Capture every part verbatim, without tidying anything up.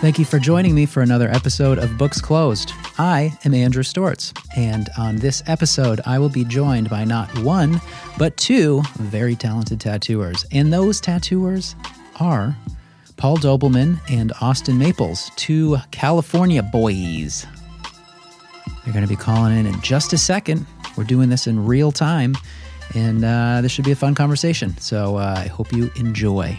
Thank you for joining me for another episode of Books Closed. I am Andrew Stortz, and on this episode, I will be joined by not one, but two very talented tattooers. And those tattooers are Paul Dobelman and Austin Maples, two California boys. They're going to be calling in in just a second. We're doing this in real time, and uh, this should be a fun conversation. So uh, I hope you enjoy.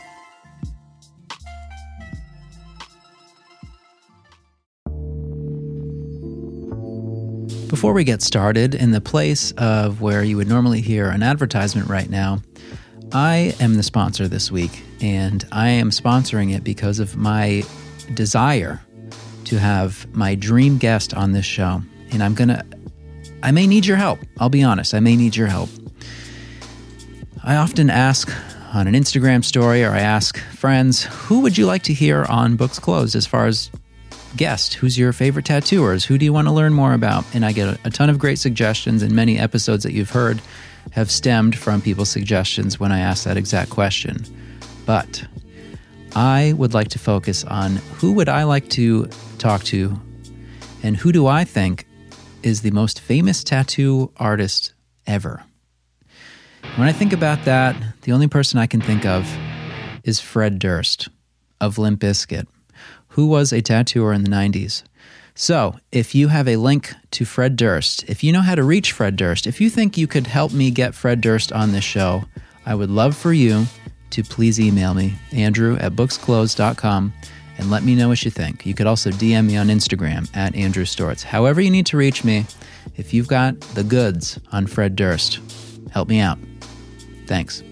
Before we get started, in the place of where you would normally hear an advertisement right now, I am the sponsor this week, and I am sponsoring it because of my desire to have my dream guest on this show. And I'm going to, I may need your help. I'll be honest, I may need your help. I often ask on an Instagram story, or I ask friends, who would you like to hear on Books Closed as far as guest? Who's your favorite tattooers? Who do you want to learn more about? And I get a, a ton of great suggestions, and many episodes that you've heard have stemmed from people's suggestions when I ask that exact question. But I would like to focus on who would I like to talk to, and who do I think is the most famous tattoo artist ever? When I think about that, the only person I can think of is Fred Durst of Limp Bizkit, who was a tattooer in the nineties. So, if you have a link to Fred Durst, if you know how to reach Fred Durst, if you think you could help me get Fred Durst on this show, I would love for you to please email me, Andrew at books closed dot com, and let me know what you think. You could also D M me on Instagram at Andrew Stortz. However you need to reach me, if you've got the goods on Fred Durst, help me out. Thanks.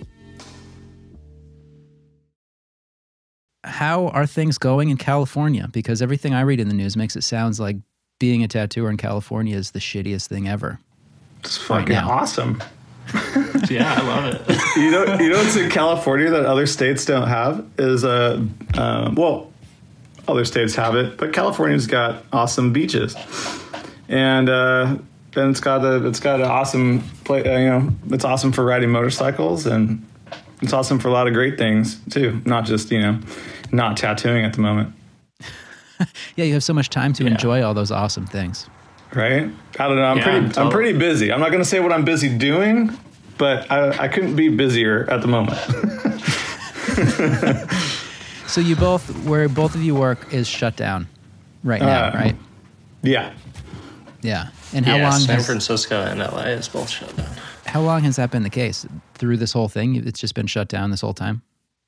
How are things going in California? Because everything I read in the news makes it sound like being a tattooer in California is the shittiest thing ever. It's fucking right awesome. Yeah, I love it. You know, you know what's in California that other states don't have is a uh, um, well, other states have it, but California's got awesome beaches, and uh, and it's got a it's got an awesome play. Uh, you know, it's awesome for riding motorcycles, and it's awesome for a lot of great things too. Not just you know, not tattooing at the moment. Yeah, you have so much time to yeah. enjoy all those awesome things. Right? I don't know. I'm yeah, pretty. totally. I'm pretty busy. I'm not going to say what I'm busy doing, but I, I couldn't be busier at the moment. So you both, where both of you work, is shut down right now, uh, right? Yeah. Yeah. And how yeah, long? San has, Francisco and L A is both shut down. How long has that been the case through this whole thing? It's just been shut down this whole time.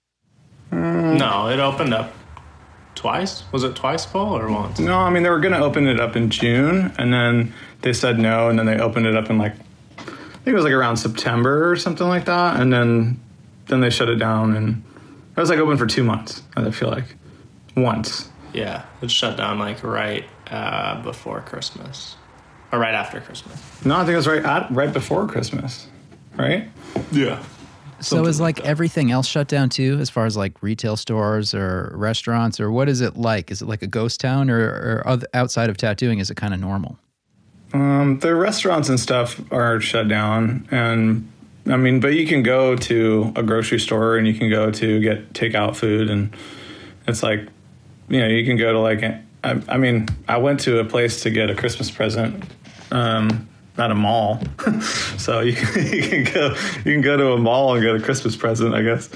Mm. No, it opened up twice. Was it twice, Paul, or once? No, I mean they were going to open it up in June, and then they said no, and then they opened it up in like I think it was like around September or something like that, and then then they shut it down, and it was like open for two months. I feel like once. Yeah, it shut down like right uh, before Christmas, or right after Christmas. No, I think it was right at right before Christmas, right? Yeah. So is like, like everything else shut down too, as far as like retail stores or restaurants, or what is it like? Is it like a ghost town, or, or other, outside of tattooing, is it kind of normal? Um, the restaurants and stuff are shut down, and I mean, but you can go to a grocery store and you can go to get takeout food, and it's like, you know, you can go to like, I, I mean, I went to a place to get a Christmas present, um, at a mall. So you can, you can go you can go to a mall and get a Christmas present, I guess.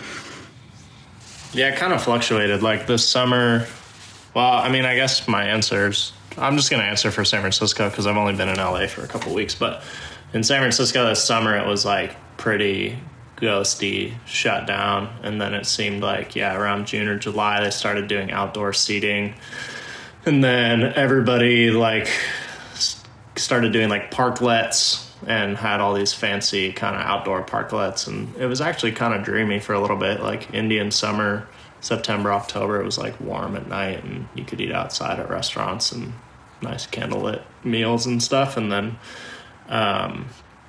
Yeah, it kind of fluctuated. Like this summer, well, I mean, I guess my answers, I'm just going to answer for San Francisco because I've only been in L A for a couple weeks. But in San Francisco this summer, it was like pretty ghosty, shut down. And then it seemed like, yeah, around June or July, they started doing outdoor seating. And then everybody like started doing like parklets and had all these fancy kind of outdoor parklets, and it was actually kind of dreamy for a little bit, like Indian summer, September, October. It was like warm at night and you could eat outside at restaurants and nice candlelit meals and stuff. And then um,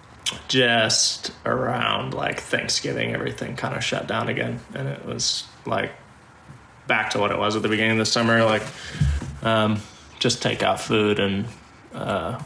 just around like Thanksgiving, everything kind of shut down again, and it was like back to what it was at the beginning of the summer, like um, just take out food and uh,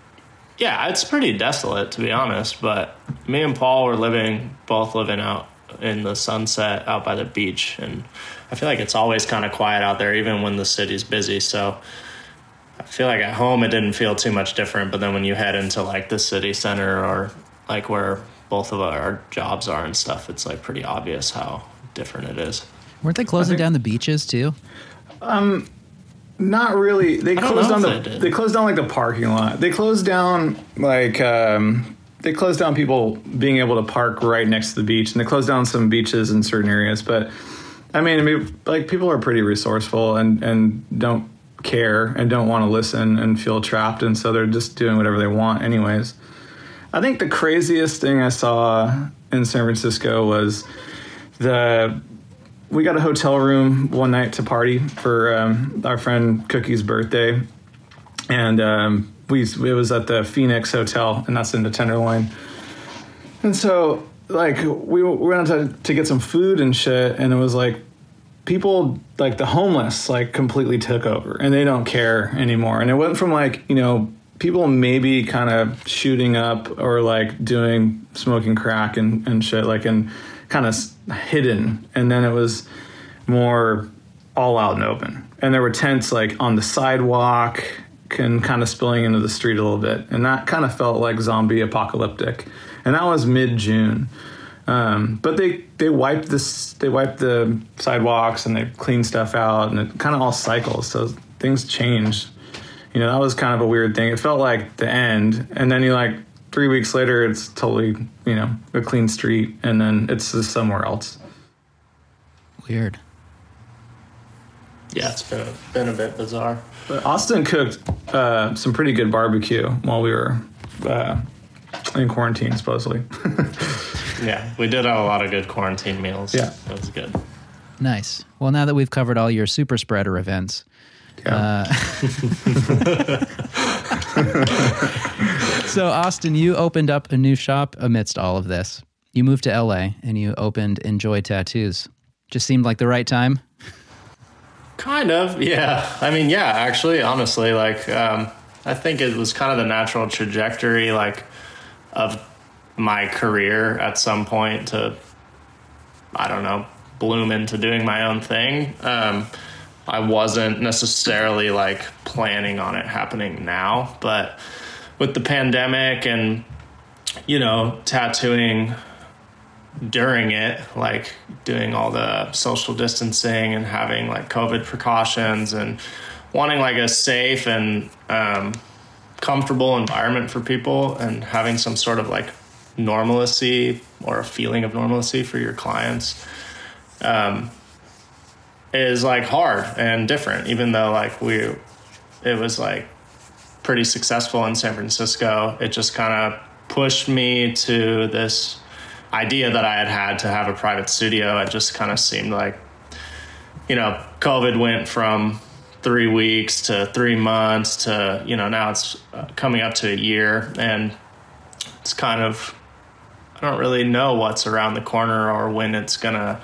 yeah, it's pretty desolate, to be honest. But me and Paul were living, both living out in the sunset out by the beach. And I feel like it's always kind of quiet out there, even when the city's busy. So I feel like at home it didn't feel too much different. But then when you head into like the city center or like where both of our jobs are and stuff, it's like pretty obvious how different it is. Weren't they closing think, down the beaches too? Um, not really. They closed down the they, they closed down like the parking lot. They closed down like um, they closed down people being able to park right next to the beach, and they closed down some beaches in certain areas. But I mean, I mean, like people are pretty resourceful and and don't care and don't want to listen and feel trapped, and so they're just doing whatever they want anyways. I think the craziest thing I saw in San Francisco was the we got a hotel room one night to party for um, our friend Cookie's birthday, and um, we it was at the Phoenix Hotel, and that's in the Tenderloin. And so, like, we, we went out to, to get some food and shit, and it was like people, like the homeless, like completely took over, and they don't care anymore. And it went from like, you know, people maybe kind of shooting up or like doing smoking crack and, and shit, like and kind of hidden, and then it was more all out and open, and there were tents like on the sidewalk and kind of spilling into the street a little bit, and that kind of felt like zombie apocalyptic. And that was mid-June, um, but they they wiped this they wiped the sidewalks and they cleaned stuff out, and it kind of all cycles, so things changed. You know, that was kind of a weird thing. It felt like the end, and then you like three weeks later, it's totally, you know, a clean street, and then it's just somewhere else. Weird. Yeah, it's been a, been a bit bizarre. But Austin cooked uh, some pretty good barbecue while we were uh, in quarantine, supposedly. Yeah, we did have a lot of good quarantine meals. Yeah. It was good. Nice. Well, now that we've covered all your super spreader events, Yeah. Uh, so, Austin, you opened up a new shop amidst all of this. You moved to L A and you opened Enjoy Tattoos. Just seemed like the right time. Kind of, yeah. I mean, yeah, actually, honestly, like, um, I think it was kind of the natural trajectory, like, of my career at some point to, I don't know, bloom into doing my own thing. Um, I wasn't necessarily like planning on it happening now, but with the pandemic and, you know, tattooing during it, like doing all the social distancing and having like COVID precautions and wanting like a safe and um, comfortable environment for people and having some sort of like normalcy or a feeling of normalcy for your clients. Um, is like hard and different, even though like we, it was like pretty successful in San Francisco. It just kind of pushed me to this idea that I had had to have a private studio. It just kind of seemed like, you know, COVID went from three weeks to three months to, you know, now it's coming up to a year, and it's kind of, I don't really know what's around the corner or when it's gonna,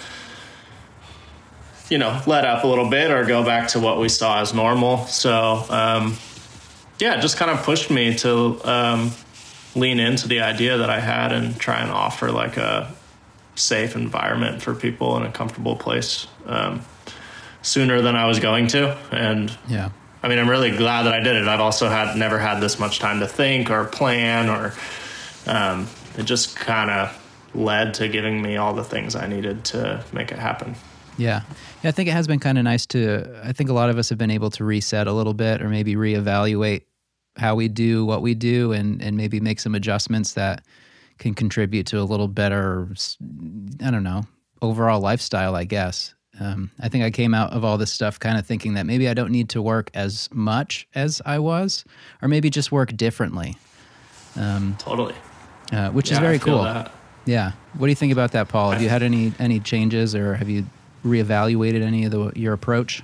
you know, let up a little bit or go back to what we saw as normal. So, um, yeah, it just kind of pushed me to um, lean into the idea that I had and try and offer like a safe environment for people in a comfortable place um, sooner than I was going to. And yeah, I mean, I'm really glad that I did it. I've also had never had this much time to think or plan, or um, it just kind of led to giving me all the things I needed to make it happen. Yeah. yeah I think it has been kind of nice to, I think a lot of us have been able to reset a little bit or maybe reevaluate how we do what we do and, and maybe make some adjustments that can contribute to a little better, I don't know, overall lifestyle, I guess. Um, I think I came out of all this stuff kind of thinking that maybe I don't need to work as much as I was, or maybe just work differently. Um, totally. Uh, which yeah, is very I feel cool. That. Yeah. What do you think about that, Paul? Have you had any, any changes, or have you reevaluated any of the, your approach?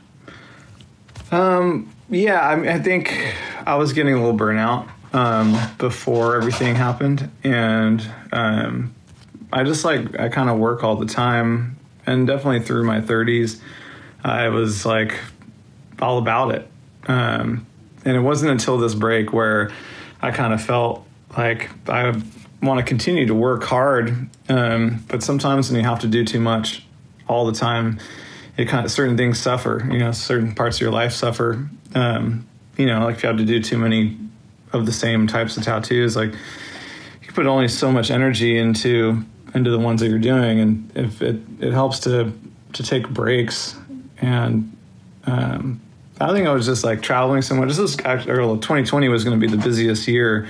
Um, yeah, I, mean, I think I was getting a little burnout um, before everything happened, and um, I just like I kind of work all the time, and definitely through my thirties, I was like all about it. Um, and it wasn't until this break where I kind of felt like I want to continue to work hard. Um, but sometimes when you have to do too much all the time, it kind of, certain things suffer, you know, certain parts of your life suffer. Um, you know, like if you have to do too many of the same types of tattoos, like you put only so much energy into, into the ones that you're doing. And if it, it helps to, to take breaks. And, um, I think I was just like traveling so much. This was actually, or twenty twenty was going to be the busiest year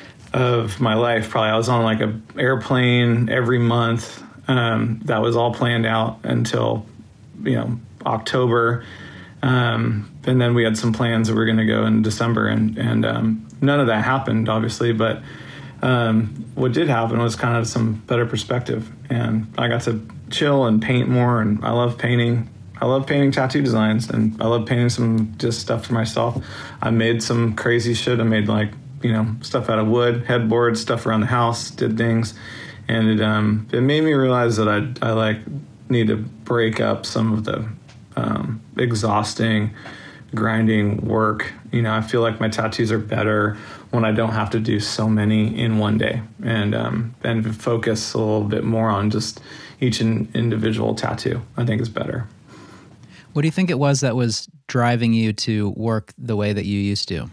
of my life. Probably I was on like a airplane every month. Um, that was all planned out until, you know, October. Um, and then we had some plans that we were going to go in December, and, and, um, none of that happened, obviously, but, um, what did happen was kind of some better perspective, and I got to chill and paint more. And I love painting. I love painting tattoo designs, and I love painting some just stuff for myself. I made some crazy shit. I made like, you know, stuff out of wood, headboards, stuff around the house, did things. And it, um, it made me realize that I, I like need to break up some of the, um, exhausting, grinding work. You know, I feel like my tattoos are better when I don't have to do so many in one day, and, um, and focus a little bit more on just each individual tattoo. I think is better. What do you think it was that was driving you to work the way that you used to?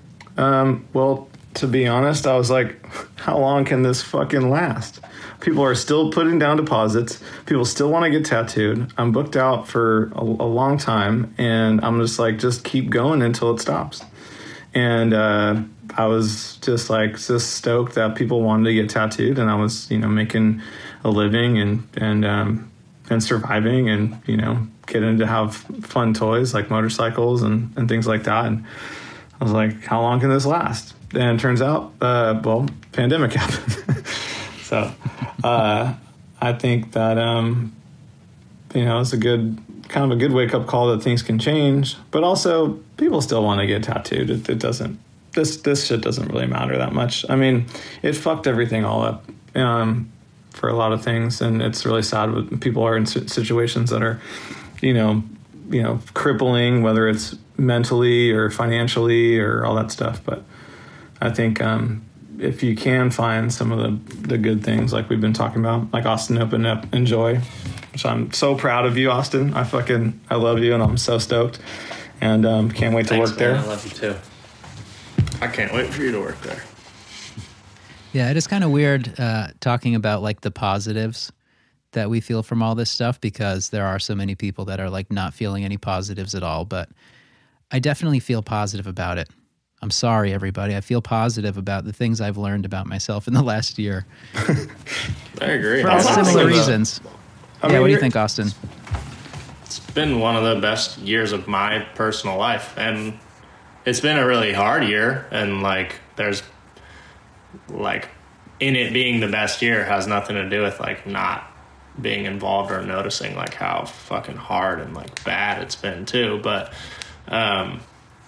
Um, well, to be honest, I was like, how long can this fucking last? People are still putting down deposits. People still want to get tattooed. I'm booked out for a, a long time, and I'm just like, just keep going until it stops. And uh, I was just like, just stoked that people wanted to get tattooed, and I was, you know, making a living and, and, um, and surviving, and, you know, getting to have fun toys like motorcycles and, and things like that. And I was like, how long can this last? And it turns out, uh, well, pandemic happened. so uh, I think that, um, you know, it's a good, kind of a good wake-up call that things can change. But also, people still want to get tattooed. It, it doesn't, this, this shit doesn't really matter that much. I mean, it fucked everything all up. Um, for a lot of things, and it's really sad when people are in situations that are, you know, you know, crippling, whether it's mentally or financially or all that stuff. But I think um, if you can find some of the, the good things like we've been talking about, like Austin opened up Enjoy, so I'm so proud of you, Austin. I fucking, I love you, and I'm so stoked, and um, can't wait Thanks, to work man. there. I love you too. I can't wait for you to work there. Yeah, it is kind of weird uh, talking about like the positives that we feel from all this stuff, because there are so many people that are like not feeling any positives at all. But I definitely feel positive about it. I'm sorry, everybody. I feel positive about the things I've learned about myself in the last year. I agree. For all similar reasons. I mean, yeah, what do you think, Austin? It's been one of the best years of my personal life. And it's been a really hard year. And like, there's like, in it being the best year has nothing to do with like not being involved or noticing like how fucking hard and like bad it's been too. But um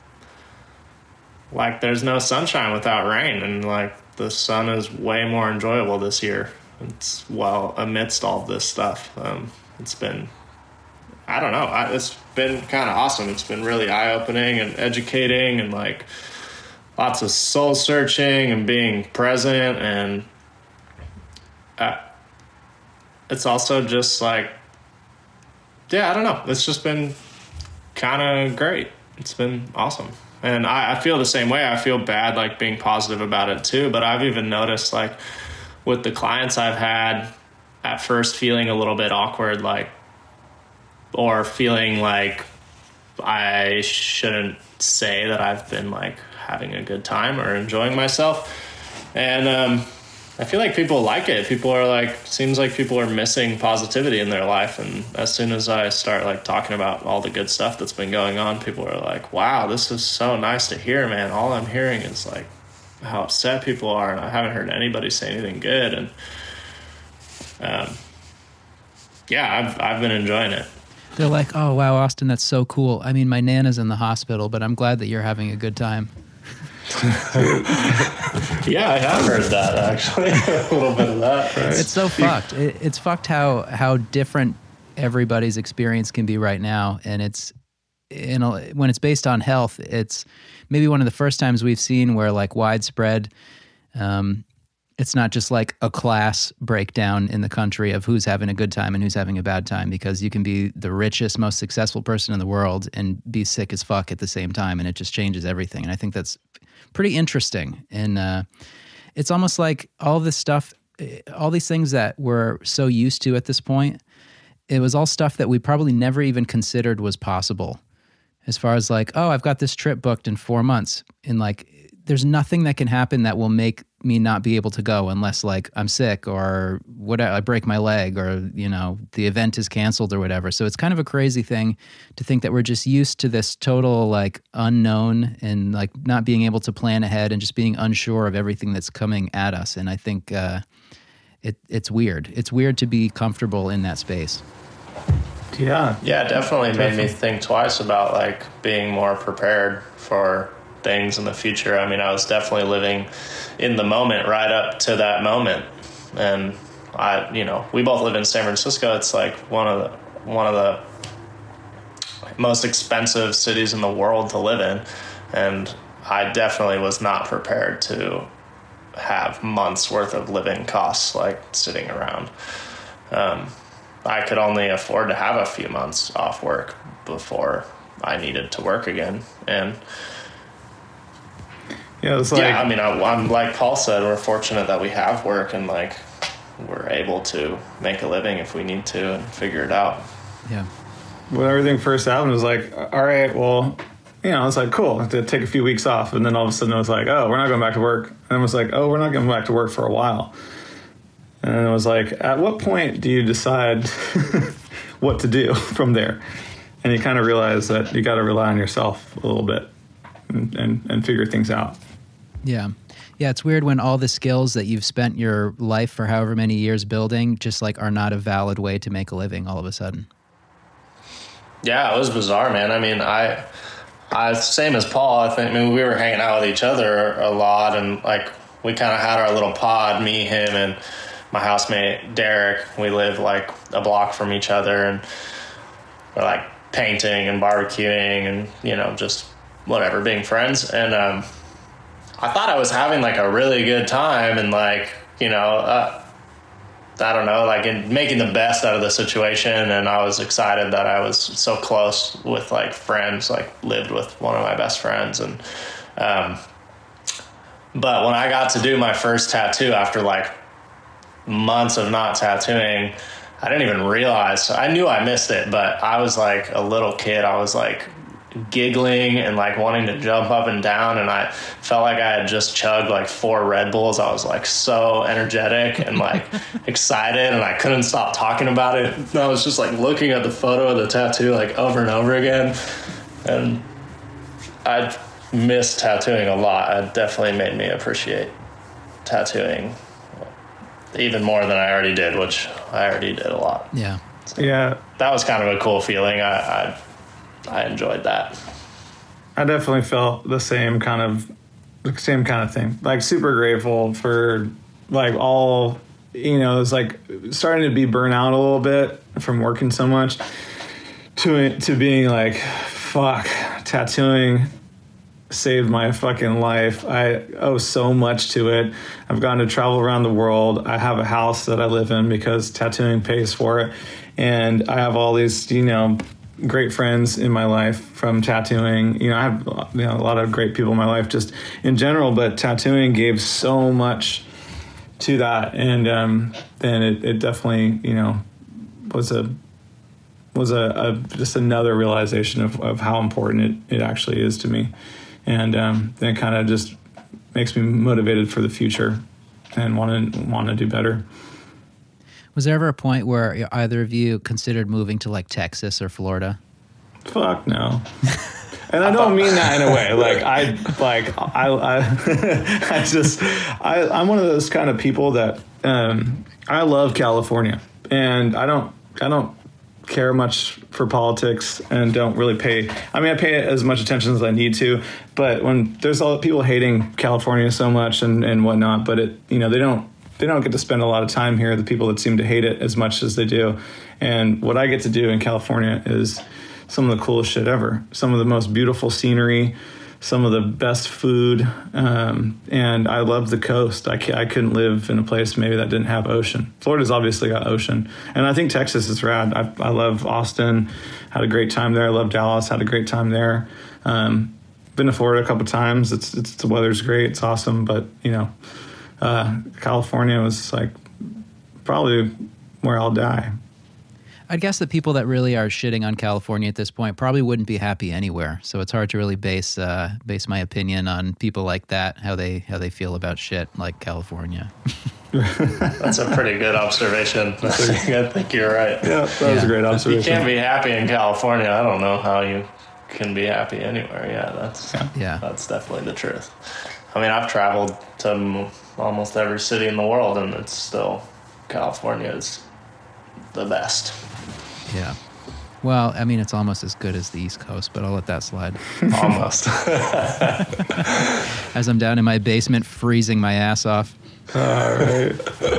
like there's no sunshine without rain, and like the sun is way more enjoyable this year. It's well amidst all this stuff. Um it's been I don't know I, it's been kind of awesome. It's been really eye-opening and educating, and like lots of soul searching and being present, and uh, it's also just like, yeah, I don't know. It's just been kind of great. It's been awesome. And I, I feel the same way. I feel bad like being positive about it too, but I've even noticed like with the clients I've had at first feeling a little bit awkward, like, or feeling like I shouldn't say that I've been like having a good time or enjoying myself. And um, I feel like people like it. People are like, seems like people are missing positivity in their life. And as soon as I start like talking about all the good stuff that's been going on, people are like, wow, this is so nice to hear, man. All I'm hearing is like how upset people are, and I haven't heard anybody say anything good. And um, yeah, I've I've been enjoying it. They're like, oh, wow, Austin, that's so cool. I mean, my Nana's in the hospital, but I'm glad that you're having a good time. Yeah, I have heard that, actually. A little bit of that. Right? It's so fucked. It, it's fucked how how different everybody's experience can be right now. And it's, you know, when it's based on health, it's maybe one of the first times we've seen where like widespread um, It's not just like a class breakdown in the country of who's having a good time and who's having a bad time, because you can be the richest, most successful person in the world and be sick as fuck at the same time, and it just changes everything. And I think that's pretty interesting. And uh, it's almost like all this stuff, all these things that we're so used to at this point, it was all stuff that we probably never even considered was possible. As far as like, oh, I've got this trip booked in four months. And like, there's nothing that can happen that will make me not be able to go unless like I'm sick or whatever, I break my leg or, you know, the event is canceled or whatever. So it's kind of a crazy thing to think that we're just used to this total like unknown and like not being able to plan ahead and just being unsure of everything that's coming at us. And I think uh, it it's weird. It's weird to be comfortable in that space. Yeah. Yeah, it definitely, definitely made me think twice about like being more prepared for things in the future. I mean, I was definitely living in the moment right up to that moment. And I, you know, we both live in San Francisco. It's like one of the, one of the most expensive cities in the world to live in. And I definitely was not prepared to have months worth of living costs like sitting around. Um, I could only afford to have a few months off work before I needed to work again. And yeah, it's like, yeah, I mean, I, I'm like Paul said, we're fortunate that we have work and like we're able to make a living if we need to and figure it out. Yeah. When everything first happened, it was like, all right, well, you know, it's like, cool, I have to take a few weeks off. And then all of a sudden it was like, oh, we're not going back to work. And it was like, oh, we're not going back to work for a while. And it was like, at what point do you decide what to do from there? And you kind of realize that you got to rely on yourself a little bit and, and, and figure things out. Yeah. Yeah, it's weird when all the skills that you've spent your life for however many years building just like are not a valid way to make a living all of a sudden. Yeah, it was bizarre, man. I mean, I, I same as Paul, I think, I mean, we were hanging out with each other a lot and like we kind of had our little pod, me, him, and my housemate, Derek. We live like a block from each other and we're like painting and barbecuing and, you know, just whatever, being friends. And um, I thought I was having like a really good time and like, you know, uh, I don't know, like in making the best out of the situation. And I was excited that I was so close with like friends, like lived with one of my best friends. And, um, but when I got to do my first tattoo after like months of not tattooing, I didn't even realize. I knew I missed it, but I was like a little kid. I was like giggling and like wanting to jump up and down, and I felt like I had just chugged like four Red Bulls. I was like so energetic and like excited, and I couldn't stop talking about it. And I was just like looking at the photo of the tattoo like over and over again, and I missed tattooing a lot. It definitely made me appreciate tattooing even more than I already did, which I already did a lot. Yeah. So yeah. That was kind of a cool feeling. I, I I enjoyed that. I definitely felt the same kind of the same kind of thing. Like super grateful for like all, you know, it's like starting to be burnt out a little bit from working so much to to being like, fuck, tattooing saved my fucking life. I owe so much to it. I've gotten to travel around the world. I have a house that I live in because tattooing pays for it. And I have all these, you know, great friends in my life from tattooing. You know, I have, you know, a lot of great people in my life just in general, but tattooing gave so much to that. And um, then it, it definitely, you know, was a was a, a just another realization of, of how important it, it actually is to me. And um, then it kind of just makes me motivated for the future and want to want to do better. Was there ever a point where either of you considered moving to like Texas or Florida? Fuck no. And I don't mean that in a way. Like I like I I, I just I I'm one of those kind of people that um, I love California, and I don't I don't care much for politics and don't really pay. I mean, I pay as much attention as I need to, but when there's all people hating California so much and, and whatnot, but it, you know, they don't, they don't get to spend a lot of time here. The people that seem to hate it as much as they do. And what I get to do in California is some of the coolest shit ever. Some of the most beautiful scenery, some of the best food, um, and I love the coast. I, I couldn't live in a place maybe that didn't have ocean. Florida's obviously got ocean, and I think Texas is rad. I, I love Austin, had a great time there. I love Dallas, had a great time there. Um, been to Florida a couple times. It's, it's the weather's great. It's awesome, but you know, uh, California was like probably where I'll die. I'd guess the people that really are shitting on California at this point probably wouldn't be happy anywhere. So it's hard to really base uh, base my opinion on people like that, how they how they feel about shit like California. That's a pretty good observation. I think you're right. Yeah, that Yeah. was a great If you observation. can't be happy in California, I don't know how you can be happy anywhere. Yeah, that's Yeah. that's definitely the truth. I mean, I've traveled to m- almost every city in the world, and it's still California is the best. Yeah. Well, I mean, it's almost as good as the East Coast, but I'll let that slide. Almost. As I'm down in my basement freezing my ass off. All right.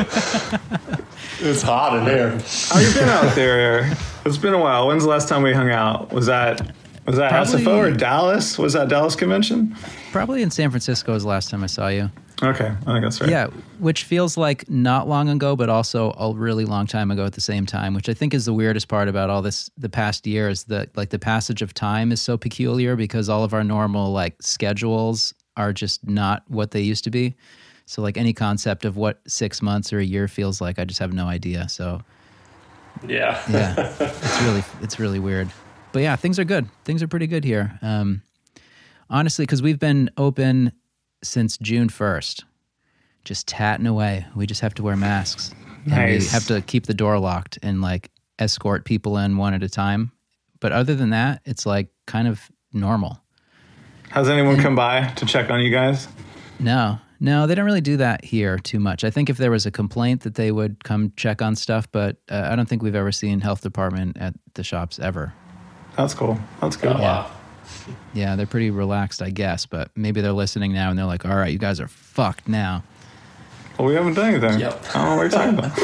It's hot in here. How you been out there? It's been a while. When's the last time we hung out? Was that was that Probably- S F O or Dallas? Was that Dallas convention? Probably in San Francisco was the last time I saw you. Okay, I think that's right. Yeah, which feels like not long ago, but also a really long time ago at the same time, which I think is the weirdest part about all this, the past year, is that like the passage of time is so peculiar because all of our normal like schedules are just not what they used to be. So like any concept of what six months or a year feels like, I just have no idea. So Yeah. yeah, it's really, it's really weird. But yeah, things are good. Things are pretty good here. Um, honestly, because we've been open since June first, just tatting away. We just have to wear masks. And Nice. we have to keep the door locked and like escort people in one at a time. But other than that, it's like kind of normal. Has anyone come by to check on you guys? No, no, they don't really do that here too much. I think if there was a complaint that they would come check on stuff, but uh, I don't think we've ever seen health department at the shops ever. That's cool. That's good. Oh, wow. Yeah, they're pretty relaxed, I guess, but maybe they're listening now and they're like, all right, you guys are fucked now. Well, we haven't done anything. Yep. I don't know what you're talking about.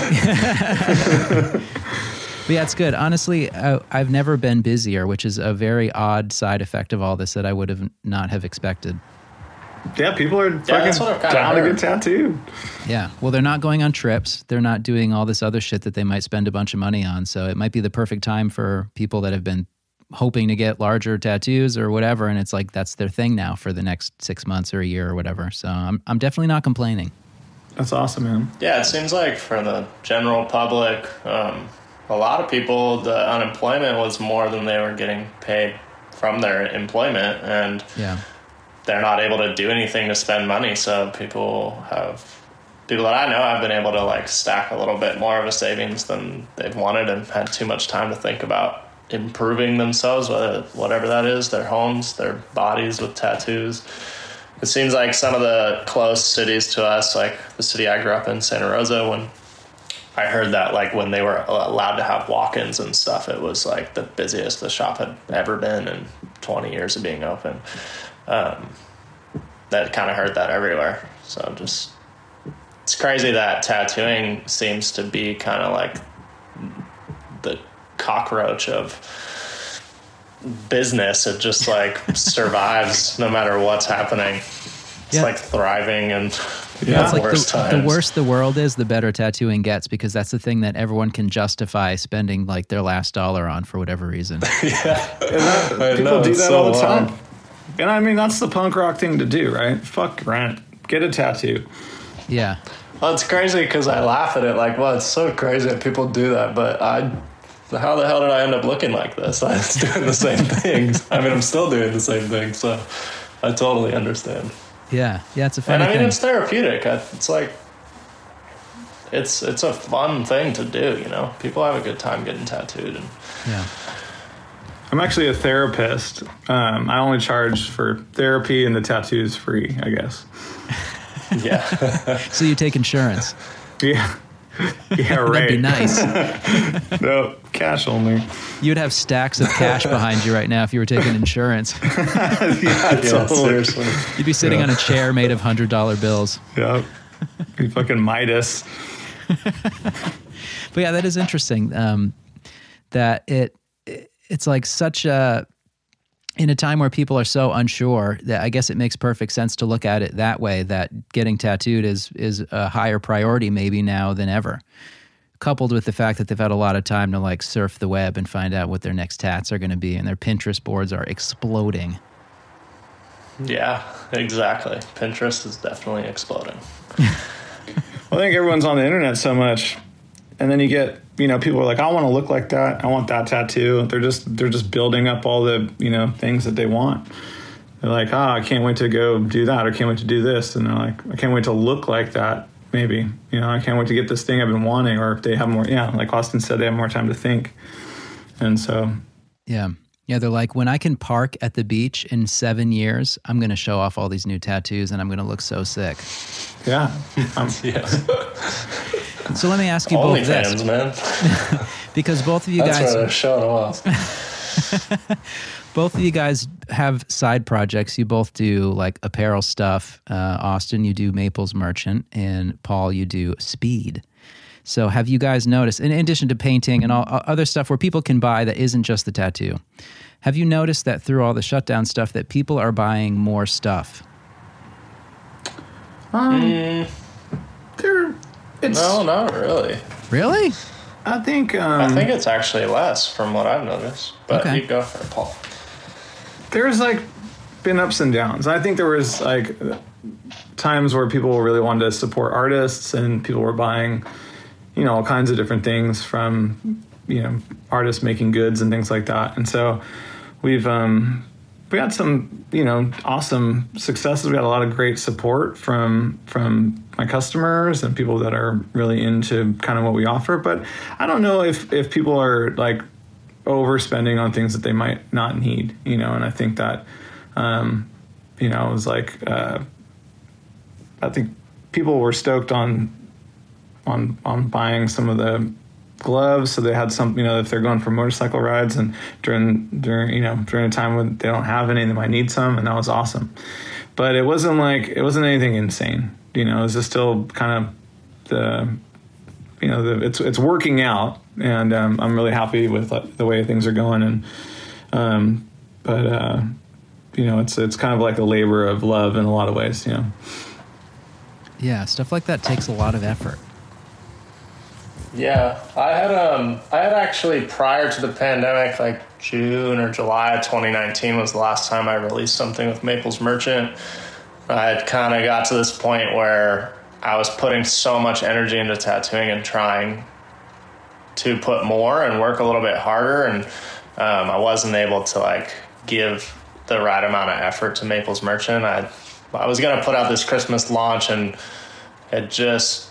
But yeah, it's good. Honestly, I, I've never been busier, which is a very odd side effect of all this that I would have not have expected. Yeah, people are that's what I've fucking kinda down to heard. get tattooed. Yeah, well, they're not going on trips. They're not doing all this other shit that they might spend a bunch of money on. So it might be the perfect time for people that have been hoping to get larger tattoos or whatever, and it's like that's their thing now for the next six months or a year or whatever. So I'm I'm definitely not complaining. That's awesome, man. Yeah, it seems like for the general public, um, a lot of people, the unemployment was more than they were getting paid from their employment, and Yeah, they're not able to do anything to spend money. So people have, people that I know have been able to like stack a little bit more of a savings than they've wanted and had too much time to think about improving themselves, whether whatever that is, their homes, their bodies with tattoos. It seems like some of the close cities to us, like the city I grew up in, Santa Rosa, when I heard that like when they were allowed to have walk-ins and stuff, it was like the busiest the shop had ever been in twenty years of being open. Um, that kind of heard that everywhere. So just, it's crazy that tattooing seems to be kind of like the cockroach of business. It just like survives no matter what's happening. It's Yeah. like thriving and Yeah, it's like worst the, the times. worse the world is, the better tattooing gets, because that's the thing that everyone can justify spending like their last dollar on for whatever reason. And that, I people know, do it's that so all the wild. time. And I mean, that's the punk rock thing to do, right? Fuck rent. Get a tattoo. Yeah. Well, it's crazy because I laugh at it like, well, it's so crazy that people do that, but I, how the hell did I end up looking like this? I was doing the same things. I mean, I'm still doing the same thing, so I totally understand. Yeah. Yeah, it's a funny And I mean, thing. it's therapeutic. I- It's like, it's it's a fun thing to do, you know? People have a good time getting tattooed. And Yeah. I'm actually a therapist. Um, I only charge for therapy and the tattoos free, I guess. yeah. So you take insurance. Yeah. Yeah, right. That'd be nice. No, cash only. You'd have stacks of cash behind you right now if you were taking insurance. Yeah, yeah, totally. seriously. You'd be sitting on a chair made of one hundred dollar bills. Yeah. You fucking Midas. But yeah, that is interesting. Um, that it, it it's like such a in a time where people are so unsure, that I guess it makes perfect sense to look at it that way, that getting tattooed is is a higher priority maybe now than ever. Coupled with the fact that they've had a lot of time to like surf the web and find out what their next tats are going to be, and their Pinterest boards are exploding. Yeah, exactly. Pinterest is definitely exploding. I think everyone's on the internet so much, and then you get, you know, people are like, I want to look like that. I want that tattoo. They're just they're just building up all the, you know, things that they want. They're like, ah, oh, I can't wait to go do that, or can't wait to do this, and they're like, I can't wait to look like that. Maybe, you know, I can't wait to get this thing I've been wanting, or if they have more, yeah, like Austin said, they have more time to think, and so, yeah, yeah, they're like, when I can park at the beach in seven years, I'm going to show off all these new tattoos, and I'm going to look so sick. Yeah, um, yeah. So let me ask you Only both fans, this, man. because both of you That's guys, where they're showing them off. both of you guys have side projects. You both do like apparel stuff. Uh, Austin, you do Maples Merchant, and Paul, you do Speed. So have you guys noticed, in addition to painting and all other stuff where people can buy that isn't just the tattoo, have you noticed that through all the shutdown stuff that people are buying more stuff? Um, mm. they're, it's, No, not really. Really? I think, um, I think it's actually less from what I've noticed. But Okay. you go for it, Paul. there's like been ups and downs. I think there was like times where people really wanted to support artists, and people were buying, you know, all kinds of different things from, you know, artists making goods and things like that. And so we've, um, we had some, you know, awesome successes. We had a lot of great support from, from my customers and people that are really into kind of what we offer. But I don't know if, if people are like overspending on things that they might not need, you know, and I think that, um, you know, it was like, uh, I think people were stoked on, on, on buying some of the gloves, so they had some, you know, if they're going for motorcycle rides and during during you know during a time when they don't have any, they might need some, and that was awesome. But it wasn't like it wasn't anything insane, you know. It was just still kind of the, you know, the, it's it's working out, and um, I'm really happy with like, the way things are going, and um, but uh, you know, it's it's kind of like a labor of love in a lot of ways, you know. Yeah, stuff like that takes a lot of effort. Yeah, I had um I had actually prior to the pandemic, like June or July of twenty nineteen was the last time I released something with Maples Merchant. I had kind of got to this point where I was putting so much energy into tattooing and trying to put more and work a little bit harder, and um, I wasn't able to like give the right amount of effort to Maples Merchant. I I was gonna put out this Christmas launch, and it just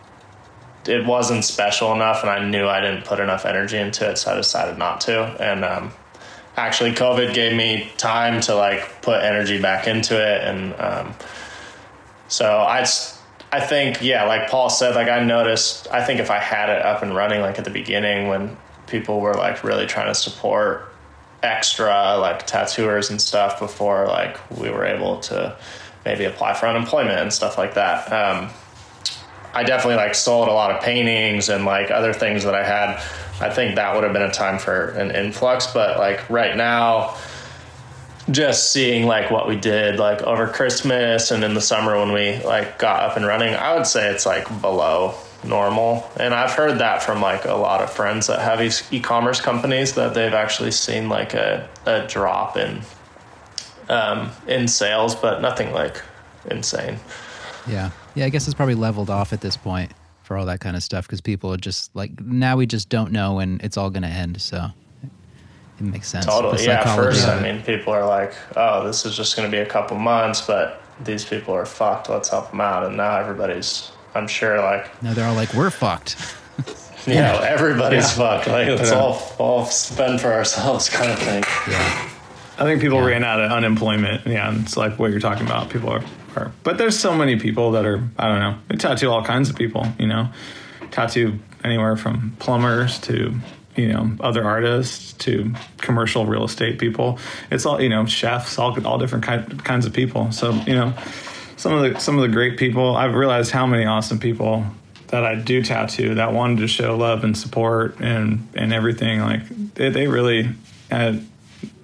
it wasn't special enough, and I knew I didn't put enough energy into it, so I decided not to. And um, actually, COVID gave me time to like put energy back into it, and um, so I, I think, yeah, like Paul said, like I noticed. I think if I had it up and running, like at the beginning when people were like really trying to support extra like tattooers and stuff before like we were able to maybe apply for unemployment and stuff like that. Um, I definitely like sold a lot of paintings and like other things that I had. I think that would have been a time for an influx, but like right now, just seeing like what we did like over Christmas and in the summer when we like got up and running, I would say it's like below normal. And I've heard that from like a lot of friends that have these e-commerce companies, that they've actually seen like a, a drop in, um, in sales, but nothing like insane. Yeah. Yeah, I guess it's probably leveled off at this point for all that kind of stuff, because people are just like, now we just don't know when it's all going to end, so it makes sense. Totally, The yeah. At psychology first, of I it. mean, people are like, oh, this is just going to be a couple months, but these people are fucked. Let's help them out. And now everybody's, I'm sure, like... No, they're all like, we're fucked. You know, everybody's Yeah. fucked. Like, let's Yeah. all, all spend for ourselves kind of thing. Yeah. I think people Yeah. ran out of unemployment. Yeah, and it's like what you're talking about. People are, are, but there's so many people that are, I don't know, they tattoo all kinds of people, you know, tattoo anywhere from plumbers to, you know, other artists to commercial real estate people. It's all, you know, chefs, all, all different kind, kinds of people. So, you know, some of the, some of the great people, I've realized how many awesome people that I do tattoo that wanted to show love and support and, and everything. Like they, they really had,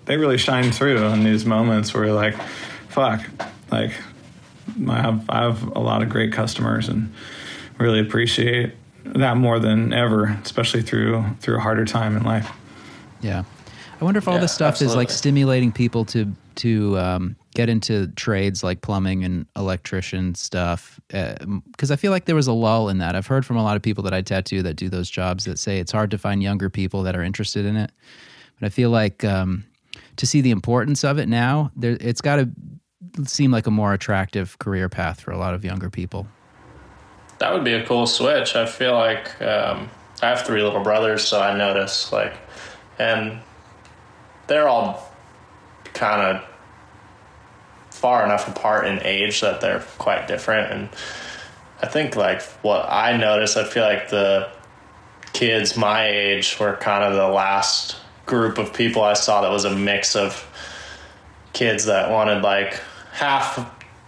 they really shine through in these moments where you're like, fuck, like I have I have a lot of great customers and really appreciate that more than ever, especially through through a harder time in life. Yeah. I wonder if all Yeah, this stuff absolutely. is like stimulating people to to um, get into trades like plumbing and electrician stuff. Because uh, I feel like there was a lull in that. I've heard from a lot of people that I tattoo that do those jobs that say it's hard to find younger people that are interested in it. But I feel like um, to see the importance of it now, there, it's got to seem like a more attractive career path for a lot of younger people. That would be a cool switch. I feel like um, I have three little brothers, so I notice, like, and they're all kind of far enough apart in age that they're quite different. And I think, like, what I noticed, I feel like the kids my age were kind of the last group of people I saw that was a mix of kids that wanted, like, half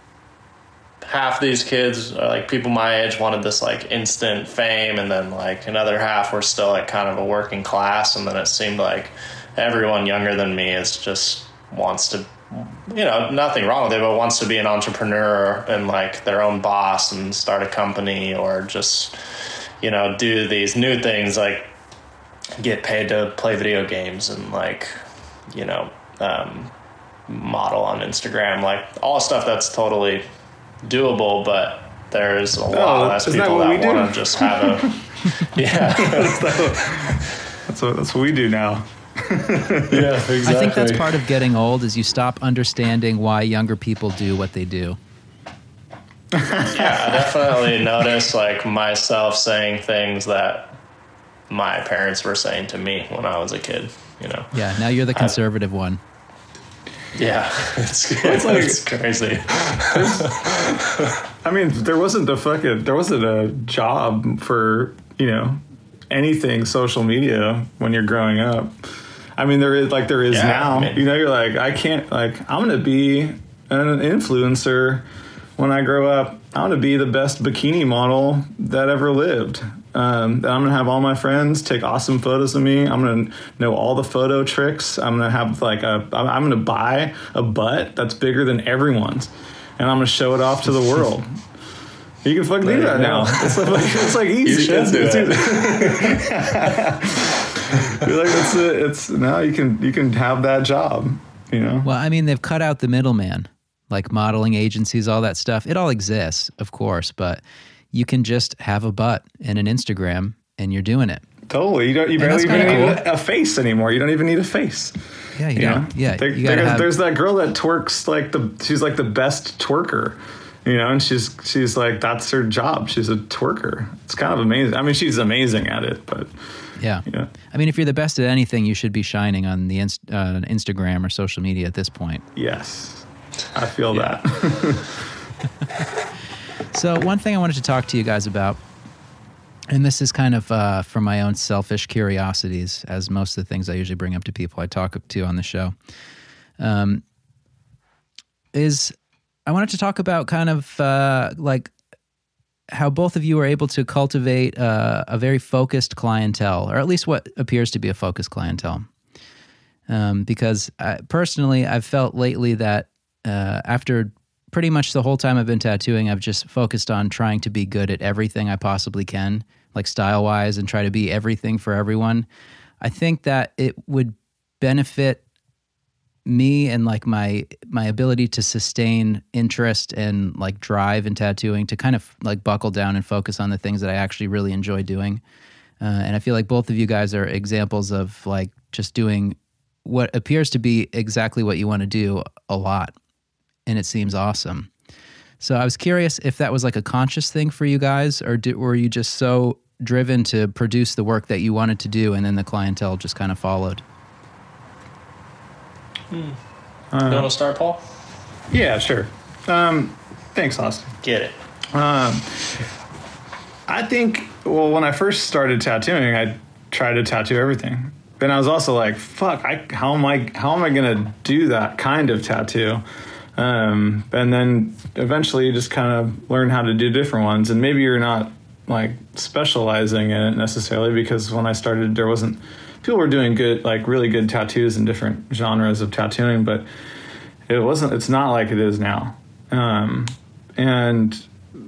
half these kids, or like people my age, wanted this like instant fame, and then like another half were still like kind of a working class. And then it seemed like everyone younger than me is just wants to, you know, nothing wrong with it, but wants to be an entrepreneur and like their own boss and start a company, or just, you know, do these new things like get paid to play video games and like, you know, um, model on Instagram, like all stuff that's totally doable, but there's a lot less people that, that want to just have a yeah that's, that's what that's what we do now. Yeah, exactly. I think that's part of getting old, is you stop understanding why younger people do what they do. Yeah, I definitely notice like myself saying things that my parents were saying to me when I was a kid, you know. Yeah, now you're the conservative I, one. Yeah, it's, it's like it's crazy. I mean, there wasn't a fucking there wasn't a job for, you know, anything social media when you're growing up. I mean, there is like there is yeah, now. I mean, you know, you're like, I can't like I'm gonna be an influencer when I grow up. I'm gonna be the best bikini model that ever lived. Um, I'm gonna have all my friends take awesome photos of me. I'm gonna know all the photo tricks. I'm gonna have like a. I'm gonna buy a butt that's bigger than everyone's, and I'm gonna show it off to the world. You can fucking do that now. It's like, it's like easy. You should it's, do it's it. You're like it's it's now you can you can have that job. You know. Well, I mean, they've cut out the middleman, like modeling agencies, all that stuff. It all exists, of course, but you can just have a butt and an Instagram, and you're doing it. Totally. You don't. You And barely that's even kinda need cool. a face anymore. You don't even need a face. Yeah, you, You don't. know? Yeah, There- you gotta there's, have, there's that girl that twerks like the. She's like the best twerker. You know, and she's she's like that's her job. She's a twerker. It's kind of amazing. I mean, she's amazing at it, but yeah. yeah. I mean, if you're the best at anything, you should be shining on the inst- uh, Instagram or social media at this point. Yes, I feel Yeah. that. So one thing I wanted to talk to you guys about, and this is kind of uh, from my own selfish curiosities, as most of the things I usually bring up to people I talk to on the show, um, is I wanted to talk about kind of uh, like how both of you are able to cultivate uh, a very focused clientele, or at least what appears to be a focused clientele. Um, because I, personally, I've felt lately that uh, after pretty much the whole time I've been tattooing, I've just focused on trying to be good at everything I possibly can, like style-wise, and try to be everything for everyone. I think that it would benefit me and like my my ability to sustain interest and like drive in tattooing to kind of like buckle down and focus on the things that I actually really enjoy doing. Uh, and I feel like both of you guys are examples of like just doing what appears to be exactly what you want to do a lot. And it seems awesome. So I was curious if that was like a conscious thing for you guys, or did, were you just so driven to produce the work that you wanted to do and then the clientele just kind of followed? Hmm. Uh, you want to start, Paul? Yeah, sure. Um, thanks, Austin. Get it. Um, I think, well, when I first started tattooing, I tried to tattoo everything. Then I was also like, fuck, I, how am I, how am I going to do that kind of tattoo? Um, and then eventually you just kind of learn how to do different ones. And maybe you're not like specializing in it necessarily, because when I started, there wasn't people were doing good, like really good tattoos in different genres of tattooing, but it wasn't, it's not like it is now. Um, and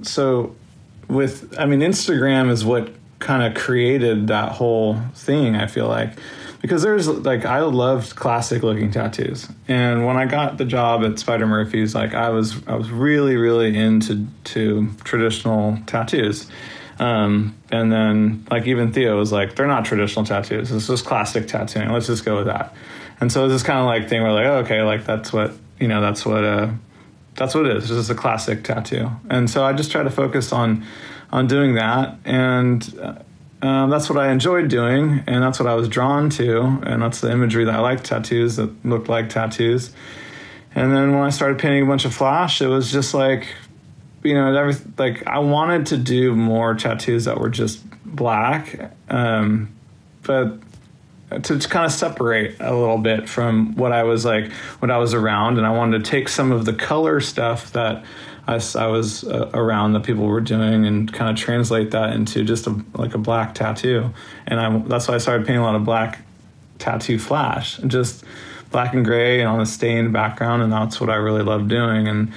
so with, I mean, Instagram is what kind of created that whole thing, I feel like, because there's like, I loved classic looking tattoos. And when I got the job at Spider Murphy's, like I was, I was really, really into to traditional tattoos. Um, and then like even Theo was like, they're not traditional tattoos. It's just classic tattooing. Let's just go with that. And so it's this kind of like thing where like, oh, okay, like that's what, you know, that's what, uh, that's what it is. It's just a classic tattoo. And so I just try to focus on, on doing that. And, uh, Um, that's what I enjoyed doing, and that's what I was drawn to, and that's the imagery that I liked, tattoos that looked like tattoos. And then when I started painting a bunch of flash, it was just like, you know, every, like I wanted to do more tattoos that were just black, um, but to kind of separate a little bit from what I was like, what I was around, and I wanted to take some of the color stuff that I, I was uh, around that people were doing and kind of translate that into just a, like a black tattoo. And I, that's why I started painting a lot of black tattoo flash, just black and gray and on a stained background. And that's what I really love doing. And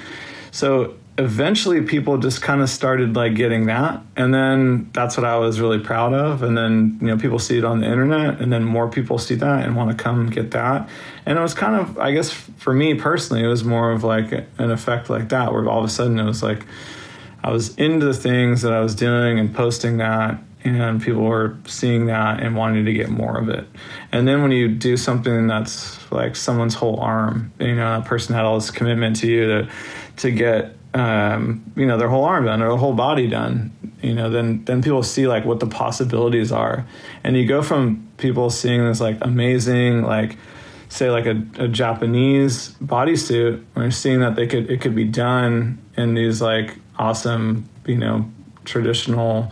so eventually people just kind of started like getting that. And then that's what I was really proud of. And then, you know, people see it on the internet, and then more people see that and want to come get that. And it was kind of, I guess for me personally, it was more of like an effect like that, where all of a sudden it was like, I was into the things that I was doing and posting that, and people were seeing that and wanting to get more of it. And then when you do something that's like someone's whole arm, you know, that person had all this commitment to you to, to get, um, you know, their whole arm done or their whole body done, you know, then, then people see like what the possibilities are. And you go from people seeing this like amazing, like say like a, a Japanese bodysuit, or seeing that they could, it could be done in these like awesome, you know, traditional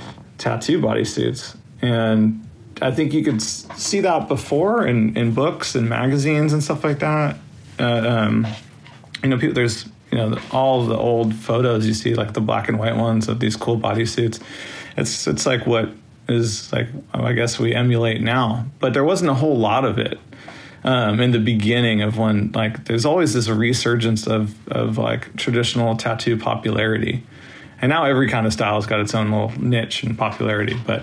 tattoo bodysuits. And I think you could see that before in, in books and magazines and stuff like that. Uh, um, you know, people, there's, you know, all the old photos you see, like the black and white ones of these cool bodysuits. It's it's like what is like, I guess we emulate now, but there wasn't a whole lot of it um, in the beginning of when, like, there's always this resurgence of of like traditional tattoo popularity, and now every kind of style has got its own little niche and popularity. But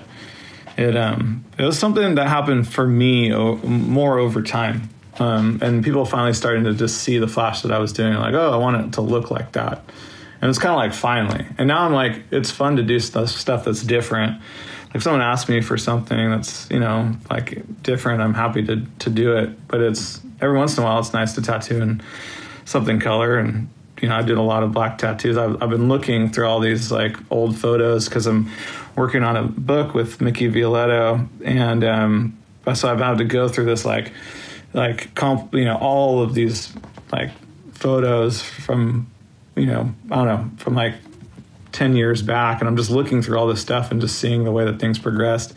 it um it was something that happened for me o- more over time. Um, and people finally starting to just see the flash that I was doing, like, oh, I want it to look like that. And it's kind of like, finally. And now I'm like, it's fun to do stuff, stuff that's different. Like, if someone asks me for something that's, you know, like different, I'm happy to, to do it. But it's, every once in a while, it's nice to tattoo in something color. And, you know, I did a lot of black tattoos. I've, I've been looking through all these like old photos because I'm working on a book with Mickey Violetto. And um, so I've had to go through this like, like, comp, you know, all of these, like, photos from, you know, I don't know, from, like, ten years back. And I'm just looking through all this stuff and just seeing the way that things progressed.